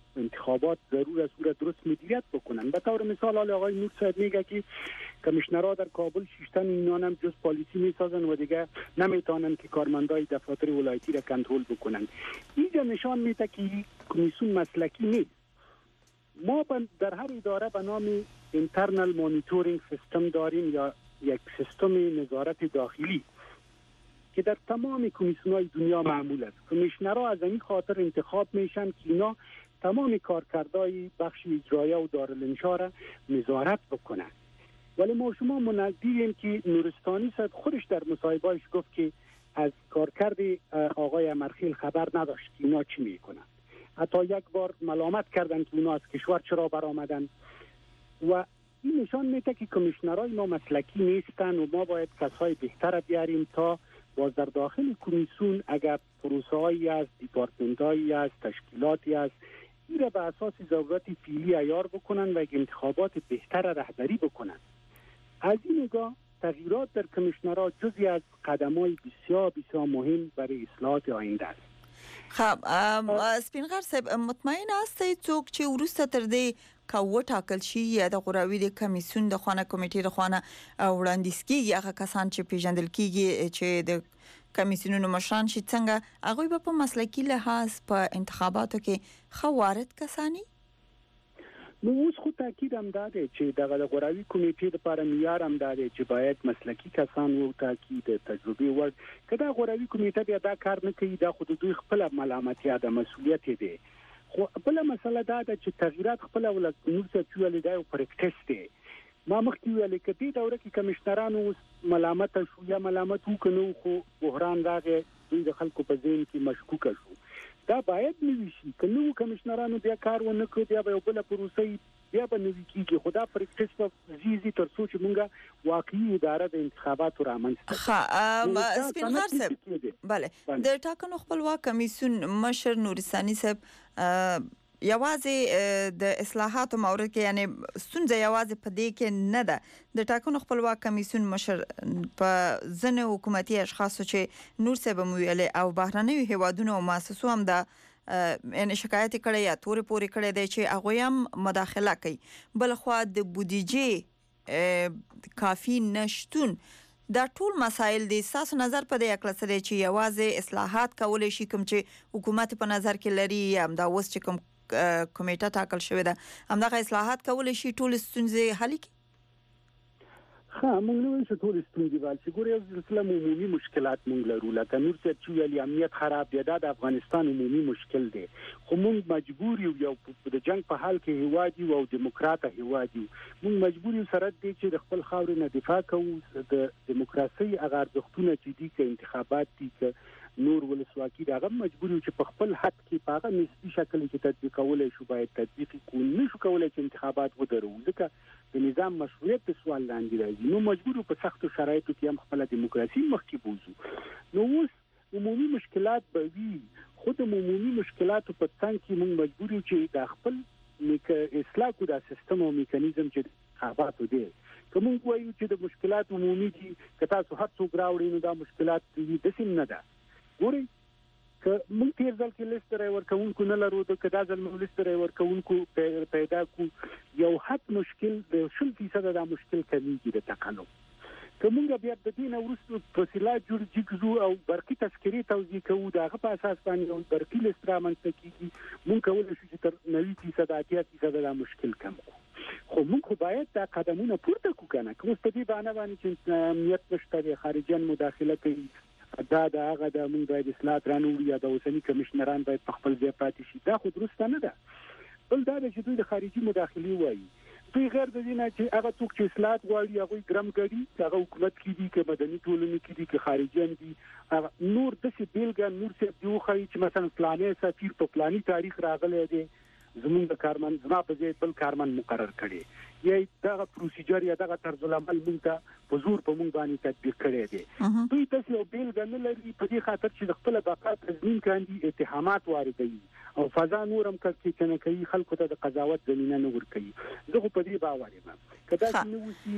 انتخابات ضرور است او را درست مدیریت بکنن. به طور مثال آقای نور صاحب میگه که کمیشنرها در کابل شیشتن اینان هم جز پالیسی میسازن و دیگه نمیتونن که کارمندای دفاتر ولایتی را کنترل بکنن. اینجا نشان میده که کمیسیون مسلکی نیست. ما در هر اداره به نام اینترنل مانیتورینگ سیستم داریم یا یک سیستم نظارت داخلی که در تمام کمیسیون‌های دنیا معمول است. کمیشنرها از این خاطر انتخاب میشن که اینا تمام کارکردهای بخش اجرایی و دارالانشا را نظارت بکنن. ولی ما شما منظریم که نورستانی صاحب خودش در مصاحبه‌اش گفت که از کارکرد آقای امرخیل خبر نداشت که اینا چی میکنن. حتی یک بار ملامت کردن که اونا از کشور چرا برآمدن و این نشان میده که کمیشنرای ما مسلکی نیستن و ما باید کسای بهتر بیاریم تا باز در داخل کمیسیون اگر پروسه‌ای است، دیپارتمنت‌هایی است، تشکیلاتی است، این را به اساس ضرورت فعلی عیار بکنن و انتخابات بهتر رهبری بکنن. از این نگاه تغییرات در کمیشنرها جزئی از قدم‌های بسیار بسیار مهم برای اصلاحات آینده است. خب سپینغر صاحب مطمئن هستی څوک چې ورسته تر دې کوه ټاکل شي یا د غوراوي د کمیسیون د خوانه کمیټې د خوانه وړاندیز کیږي هغه کسان چې پیژندل کیږي چې د کمیسیونونو مشران شي څنګه هغه په مسلکی لحاظ په انتخاباتو کې خوارد کسانی نو اوس خو تاکید هم داده چې دغه غوراوي کمیټې لپاره معیار هم داده چې باید مسلکی کسان وو تاکید تجربه ور کدا غوراوي کمیټه بیا دا کار نه کوي دا خود دوی خپل ملامتیا د مسولیت دی. خو بل مسله دا ده چې تغییرات خپل ولر نور څه چوي دی او پریکټس دی. ما مخکې ویل کدي دوره کې کمشنرانو ملامت شو یا ملامت وکړو خو بحران راغی دوی د خلکو په ذهن کې مشکوک شو. دا باید نوي شي کنو کمشنرانو بیا کار ونه کړ بیا به بل پروسې بیا به نوي کیږي خدا پریکټس په زیزي تر څو چې مونږه واقعي اداره د انتخاباتو رامنځته ها سپینغر صاحب bale د ټاکنو خپلواک کمیسیون مشر نورستاني صاحب یوازې د اصلاحاتو مورد کې یعنی ستونزه یوازې په دې کې نه ده د ټاکنو خپلواک کمیسیون مشر په ځنه حکومتي اشخاصو چې نور صاحب ویلي او بهرنیو هیوادونو او مؤسسو هم د ان شکایت کړي یا تور پورې کړي دی چې هغه هم مداخله کوي بل خو د بودیجې کافی نشټون دا ټول مسایل دي. تاسو نظر په دې اکل سره چې یوازې اصلاحات کولای شي کوم چې حکومت په نظر کې لري یا دا اوس چې کوم کمیټه ټاکل شوې ده همدغه اصلاحات کولای شي ټول ستونزې حل کړي؟ ها موږ نو څه ټول ستونزې وال چې ګورې یو سلسله عمومي مشکلات موږ لرو لکه نور څه چې ویلي امنیت خراب دی د افغانستان عمومي مشکل دی خو موږ مجبور یو د جنگ په حال کې هیواد او دیموکرات هیواد موږ مجبور یو سره دی چې د خپل خاورې نه دفاع کوو د دیموکراسي هغه ارزښتونه چې دي چې انتخابات دي چې نور ولسواکي دا غو مجبور یو چې په خپل حق کې په هغه نسبي شکل کې تطبیق کولای شو باید تطبیق کو نه شو کولای چې انتخابات ودرو ځکه د نظام مشروعیت په سوال لاندې راځي نو مجبور په سختو شرایطو کې هم خپل دیموکراسي مخکې بوزو. نو اوس عمومي مشکلات به وي خود عمومي مشکلات په څنګه کې موږ مجبور یو چې د خپل اصلاح کو د سیستم او میکانیزم چې انتخابات دي کوم وایو چې د مشکلات عمومي دي که تاسو هر څو غراوړي نو دا مشکلات دي د سیم نه ده ګوري که موږ تیر ځل کې لیست ډرایور کوونکو نه لرو د کدا ځل موږ لیست ډرایور کوونکو پیدا کو یو حد مشکل د 0% دا مشکل کمیږي د تقلب کومه بیا د دین ورستو فصیلات جوړ جګزو او برقي تذکری توزیع کوو دغه په اساس باندې او برقي لیست رامنځته کیږي موږ کولای شو چې تر 90% دا مشکل کم کو خو موږ باید دا قدمونه پورته کو کنه کوم ستدي باندې چې امنیت نشته خارجيان مداخله کوي دا هغه د موږ باید اصلاحات رانوړي یا د اوسنی کمشنران باید په خپل ځای پاتې شي دا خو درسته نه ده. بل دا چې دوی د خارجي مداخلي وایي دوی غیر د دې نه چې هغه څوک چې اصلاحات غواړي هغه ګرم ګړي هغه حکومت کې دي که مدني ټولنې کې دي که خارجيان دي نور د څه بیلګه نور څه دی خو چې مثلا فلانه سفیر په فلاني تاریخ راغلی دی زموږ د کارمن زما په ځای بل کارمن مقرر کړي یا دغه پروسیجر یا دغه طرز العمل موږ ته په زور په موږ باندې تطبیق کړی دی دوی تاسو یو بیل غن لري په دې خاطر چې خپل بقا تضمین کاندي اتهامات واردوي او فضا نورم کنه کوي خلکو ته د قضاوت زمينه نه ورکوي. زه په دې باور یم کدا چې نو وسی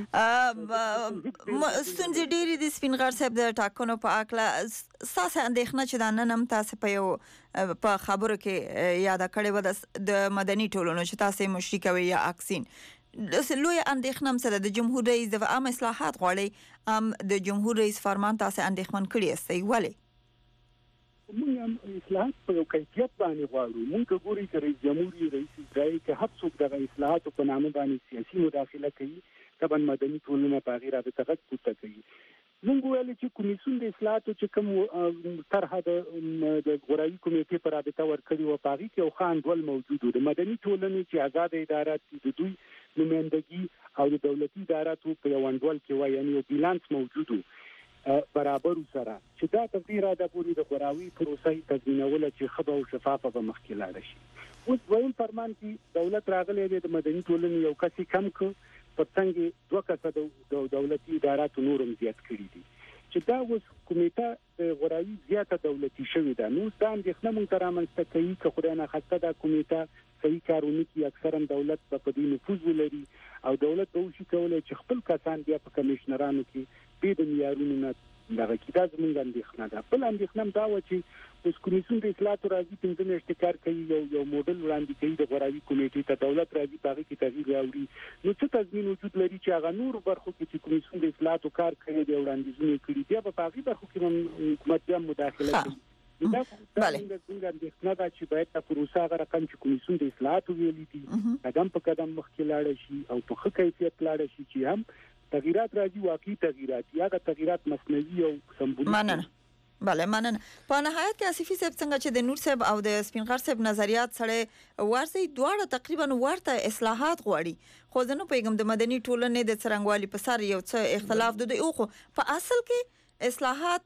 ستونزې ډېری د سپینغر صاحب د ټاکنو په اکله ساسه اندېښنه چې دا نن هم تاسو په یو په خبرو کې یاد کړې و د مدني ټولنو چې تاسو مشري کوي یا اکسین لوی اندېښنه هم سره د جمهور رئیس د عام اصلاحات غواړي د جمهور رئیس فرمان تاسو اندېښمن کړی استي ولې موږ هم اصلاحات په یو کیفیت باندې غواړو. موږ ګوري چې رئیس جمهور رئیس اسرائیل کې هڅه څوک د اصلاحات په نامه باندې سیاسي مداخله کوي طبعا مدني ټولنه په غیر د تغت کوته کوي. موږ ویل چې کمیسیون د اصلاحاتو چې کوم طرحه د غوراوي کمیټې پر رابطه ورکړي و پاغي کې او خان ډول موجود د مدني ټولنې چې آزاد ادارات د دوی نمائندګي او د دولتي اداراتو په یو ډول کې وایي یعنی یو بیلانس موجود برابر سره چې دا تغییر د پوری د غوراوي پروسې تضمینول چې خبره او شفافه به مخکې لاړ شي. اوس دویم فرمان کې دولت راغلی د مدني ټولنې یو کسي کم کو په څنګه دوه کسه د دولتي اداراتو نورم زیات کړی دي چې دا اوس کمیټه د غوراوي زیاته دولتي شوې ده. نو دا اندېښنه مونږ ته رامنځته کوي چې خدای نه خسته دا کمیټه صحیح کارونه کوي. اکثرا دولت په دې نفوذ ولري او دولت به وشي کولای چې خپل کسان بیا په کمشنرانو کې به د معیارونو نه دغه کیداز مونږ اندېښنه ده. بل اندېښنه دا و چې اوس کمیسیون د اصلاحاتو راځي پنځه میاشتې کار کوي یو موډل وړاندې کوي د غوراوي کمیټې ته دولت راځي هغه کې تغییر راوړي. نو څه تضمین وجود لري چې هغه نور برخو کې چې کمیسیون د اصلاحاتو کار کوي د وړاندیزونه کړي بیا په هغه برخو کې حکومت هم مداخله کوي. دا څنګه اندېښنه ده چې باید د پروسه هغه رقم چې کمیسیون د اصلاحاتو ویلي دي قدم په قدم مخکې لاړ شي او په ښه کیفیت لاړ شي چې هم تغییرات راځي واقعي تغییرات یا د تغییرات مصنوعي او سمبولیک. مننه. بله مننه. په نهایت کې اسفي صاحب څنګه چې د نور صاحب او د سپینغر صاحب نظریات سره ورسي دواړه تقریبا ورته اصلاحات غواړي خو ځنه پیغام د مدني ټولنې د څرنګوالي په سر یو څه اختلاف د او خو په اصل کې اصلاحات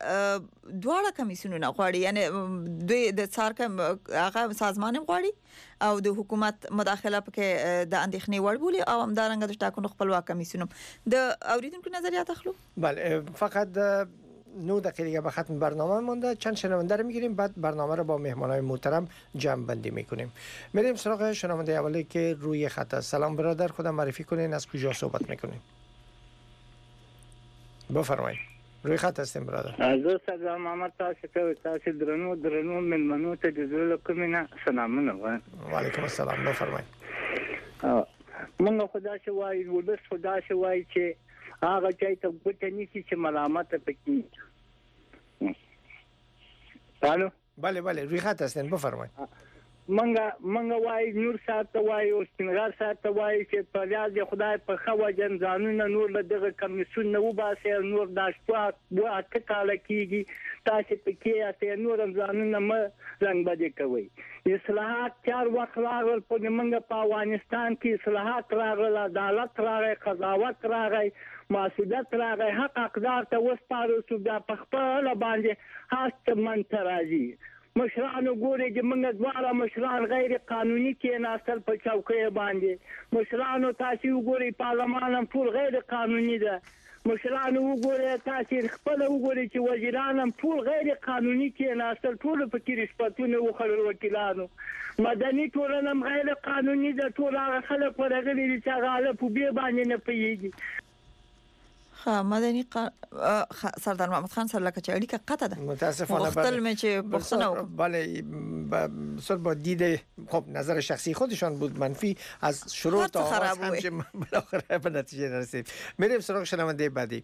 دواړه کمیسیونونه غواړي یعنی د څارکه هغه سازمان غواړي او د حکومت مداخله پکې د اندېښنې وړ بولي او همدارنګه د ټاکنو خپلواک کمیسیونم د اوریدونکو نظریات اخلو. بله فقط 9 دقیقه به ختم برنامه مونده. چند شنونده رو میگیریم بعد برنامه رو با مهمانای محترم جمع بندی میکنیم. میریم سراغ شنونده اولی که روی خط است. سلام برادر خودم معرفی کنین از کجا صحبت میکنین؟ بفرمایید. روی خط هستیم برادر. از سلام محمد تاسو درنو ملمنو ته د زړه کومه سلامونه وایم. وعلیکم السلام بفرمایید. مونږ خدا شي وای ولس خدا شي وای چې هغه چې ته ګوت نیسی چې ملامت پکې. الو بله روی خط هستین بفرمایید. منګه وای نور ساته وای او سپینغار ساته وای چې په یاد خدای په خو جن ځانونه نور له دغه کمیسیون نو باسه نور داشتوا بو اټکاله کیږي تاسو پکې اته نور ځانونه م رنگ بده کوي. اصلاحات چار وخت راغل په منګه په افغانستان کې اصلاحات راغل عدالت راغی قضاوت راغی مسؤلیت راغی حق اقدار ته وسپارل شو د خپل باندې هاست منتراجي مشرانو ګوري چې موږ دواړه مشران غیر قانوني کې ناستل په چوکۍ باندې مشرانو تاسو وګوري پارلمان هم ټول غیر قانوني ده مشرانو وګوري تاسو خپل وګوري چې وزیران هم ټول غیر قانوني کې ناستل ټول په کې رشوتونه وخړل وکیلانو مدني ټولنه هم غیر قانوني ده ټول هغه خلک ورغلي چې هغه په بیا باندې نه پیږي. مدني سردار محمد خان سره لکه چې اړیکه قطع ده متاسفانه مختل مې چې پښتنه بله سر با دید خب نظر شخصی خودشان بود منفی از شروع تا آغاز همچه بالاخره به نتیجه نرسید. میریم سراغ شنونده بعدی.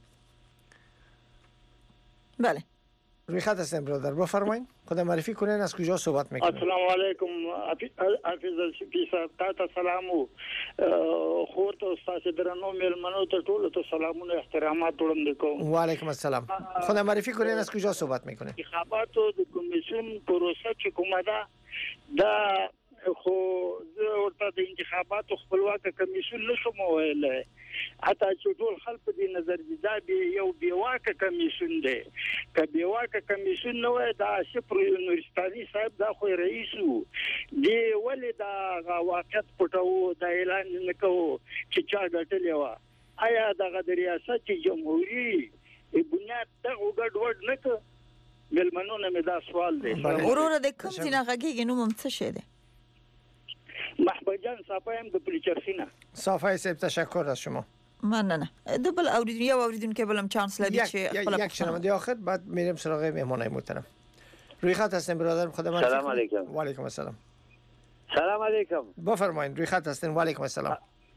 بله روی خط هستیم برادر بفرمایید خدا معرفی کنین از کجا صحبت میکنین؟ السلام علیکم حافظ الشفی صاحب تا سلامو خور ته استاد درنو ملمنو ته ټول ته سلامونه احترامات وړاندې کوم. وعلیکم السلام خدا معرفی کنین از کجا صحبت میکنین؟ انتخاباتو د کمیسیون پروسه چې کومه ده دا خو زه ورته د انتخاباتو خپلواک کمیسیون نشم ویلای حتی چې ټول خلک په دې نظر دي دا یو بیواکه کمیسیون دی که بیواکه کمیسیون نه وای دا شپر یونیورسيټي صاحب دا خو رئیس وو دی ولې دا واقعیت پټو دا اعلان نکوه چې چا ګټلې و آیا د ریاست جمهوریت بنیاد ته وګډوډ نکړ ملمنونه مې دا سوال دی ورور د کوم ځای نه غږیږي نو مم څه شه ده محبوب جان صافایم د پلیچرسینه صافای سب تشکر از شما مننه دبل اوریدون که بلم چانس لدی چه یک شنونده آخر بعد میریم سراغ مهمانای محترم. روی خط هستین برادر خدمت. سلام علیکم. و علیکم السلام. سلام علیکم. بفرمایید روی خط هستین. و علیکم السلام.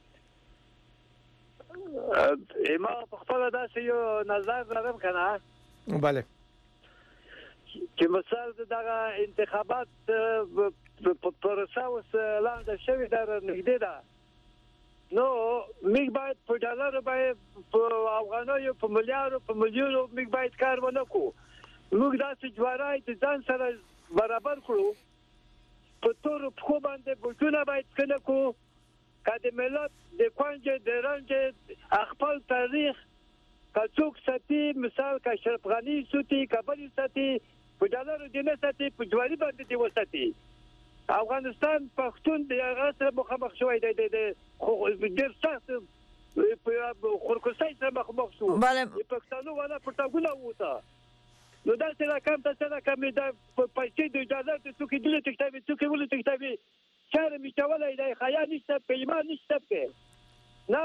ما پختو داسې یو نظر لرم کنه. بله. چې مثال دغه انتخابات پروسه اوس لاندې شوې ده نږدې ده. نو میګ باید په ډالر باید په افغانیو په ملیارو په ملیونو میګ باید کار ونه کو موږ داسې جوارای د ځان سره برابر کړو په تور په باندې بوتونه باید کنه کو کله ملت د کوانجه د رنجه خپل تاریخ کڅوک ساتي مثال کا شرف غنی سوتي کابل ساتي په ډالر د نه ساتي په جواری باندې دی وساتي افغانستان پښتون د هغه سره مخامخ شوی دی د خو ډیر سخت په خورکوسای سره مخامخ شو بله پښتنو ولا پټاګونه وته نو دا څه رقم دا پیسې د اجازه د څوک دله تکتابي څوک ولې تکتابي چاره میچولای دی خیا نشته پیمان نشته که نه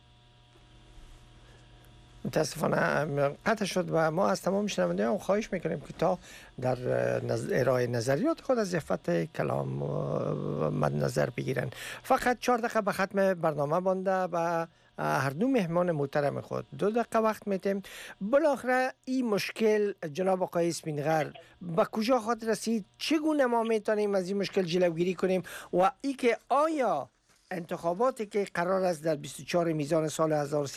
متاسفانه قطع شد و ما از تمام شنوندگان خواهش میکنیم که تا در ارائه نظریات خود از عفت کلام مد نظر بگیرن. فقط 4 دقیقه به ختم برنامه مانده و هر دو مهمان محترم خود 2 دقیقه وقت میتیم. بالاخره این مشکل جناب آقای اسپینغر به کجا خواهد رسید؟ چگونه ما میتونیم از این مشکل جلوگیری کنیم و ای که آیا انتخاباتی که قرار است در 24 میزان سال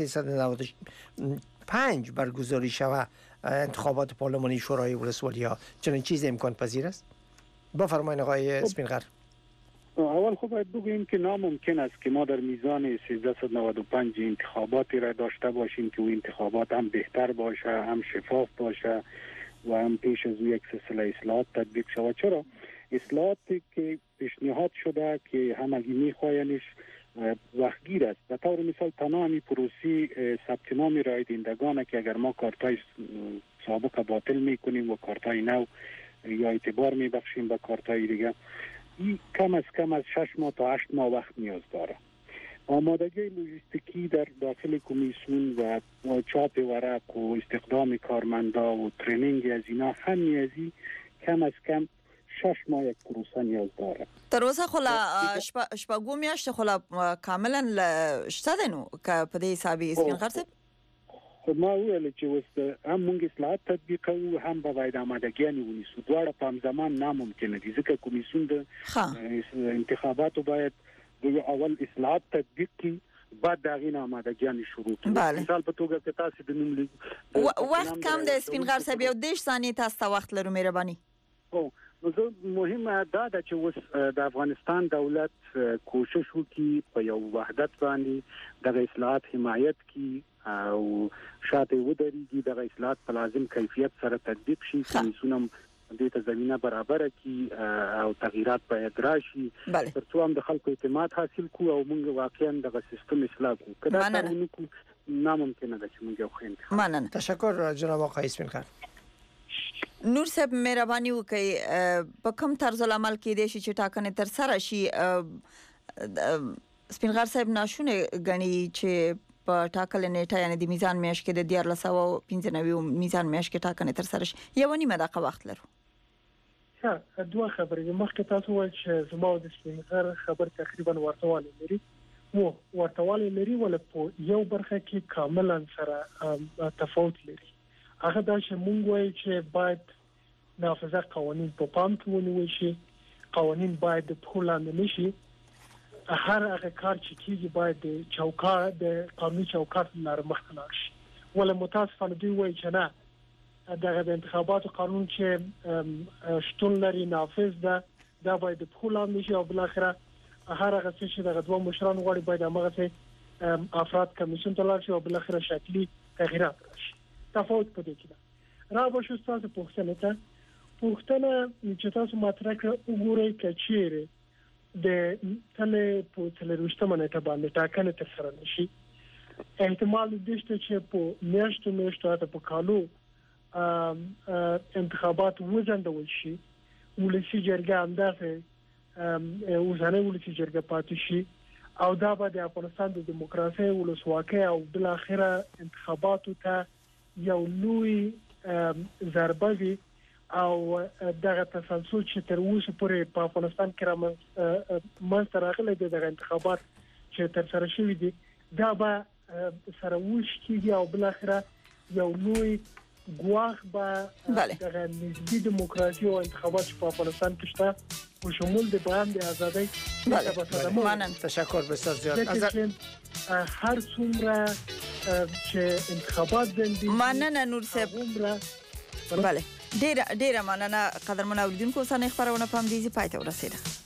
1395 برگزاری شود انتخابات پارلمانی شورای ولسوالی ها چنین چیز امکان پذیر است؟ بفرمایید آقای اسپینغر. اول خب باید بگوییم که ناممکن است که ما در میزان 1395 انتخاباتی را داشته باشیم که اون انتخابات هم بهتر باشه هم شفاف باشه و هم پیش از یک سلسله اصلاحات تطبیق شود. چرا؟ اصلاحاتی که پیشنهاد شده که همگی میخواینش وقتگیر است. به طور مثال تمامی پروسی ثبت نام رای دهندگان که اگر ما کارتای سابق باطل میکنیم و کارتای نو یا اعتبار میبخشیم به کارتای دیگه این کم از 6 ماه تا 8 ماه وقت نیاز داره. آمادگی لوجستیکی در داخل کمیسیون و چاپ ورق و استخدام کارمندا و ترینینگ از اینا هم نیازی کم از کم 6 ماه یک پروسه نیاز داره. تر اوسه خو شپږو میاشتې خو کاملا شته دی نو که په دې حساب اسپینغر صاحب خو ما ویل چې اوس هم موږ اصلاحات تطبیقوو هم به باید آمادګیانې ونیسو دواړه په هم زمان ناممکنه دي ځکه کمیسیون د انتخاباتو باید اول اصلاحات تطبیق کړي بعد د هغې نه آمادګیانې شروع کړي. مثال په توګه که تاسې د نوم وخت کم د اسپینغر صاحب یو 10 ثانیې تاسو ته وخت لرو مهرباني. مهمه دا ده چې اوس د افغانستان دولت کوشش وکړي په یو وحدت باندې د اصلاحات حمایت کړي او شاته ودرېږي د اصلاحات په لازم کیفیت سره تطبیق شي کمیسیون دې ته زمينه برابر کړي او تغییرات باید راشي ترڅو هم د خلکو اعتماد حاصل کړو او موږ واقعا د سیستم اصلاح کړو. کله چې ناممکنه ده چې موږ یو ښه انتخاب. مننه. تشکر جناب آقای اسپینغر. نور صاحب مهرباني وکړئ په کوم طرز العمل کې دي چې ټاکنې تر سره شي اسپینغر صاحب ناشونه غني چې په ټاکل نیټه یعنی د میزان میاشت کې د 1495 میزان میاشت کې ټاکنې تر سره شي یو نیمه دقیقه وخت لرو. ها دوه خبرې مخکې تاسو وایئ چې زما د اسپینغر خبر تقریبا ورتوالی لري ولې په یو برخه کې کاملا سره تفاوت لري. هغه دا چې مونږ وایو چې باید نافذه قوانین په پام کې ونیول شي قوانین باید د پولاند نشي هر هغه کار چې کیږي باید د چوکاټ د قانوني چوکاټ لپاره مخکې لاړ شي. ولې متاسفانه دوی وایي چې نه دغه د انتخاباتو قانون چې شتون لري نافذ ده دا باید د پولاند نشي او بل اخره هر هغه څه چې دغه دوه مشران غواړي باید هغه افراد کمیسیون ته لاړ شي او بل اخره شکلی تغییرات راشي. تفاوت پدې کې ده. را به شو تاسو پوښتنه چې تاسو مطرح کړ وګورئ کچېره د تل په تلروشتمه نه باندې ټاکنه تر سره نشي احتمال دې شته چې په میاشتو ته په کالو انتخابات وځنډول شي ولسی جرګه همداسې اوسنۍ ولسی جرګه پاتې شي او دا به د افغانستان د دیموکراسي ولسواکۍ او بل اخره انتخاباتو ته یو لوی ضربه وي او دغه تسلسل چې تر اوسه پورې په افغانستان کې منځته راغلي دي د انتخابات چې تر سره شوي دي دا به سره وشکي او بل اخره یو لوی ګواښ به دغه نسبی دیموکراسي او انتخابات په افغانستان کې شته او شمول د بیان د ازادۍ تشکر بسیار زیاد هر څومره چې انتخابات دي مننه نور صاحب بله ډیره مننه قدرمن اوریدونکو اوسنۍ خبرونه په همدې ځای پای ته ورسیده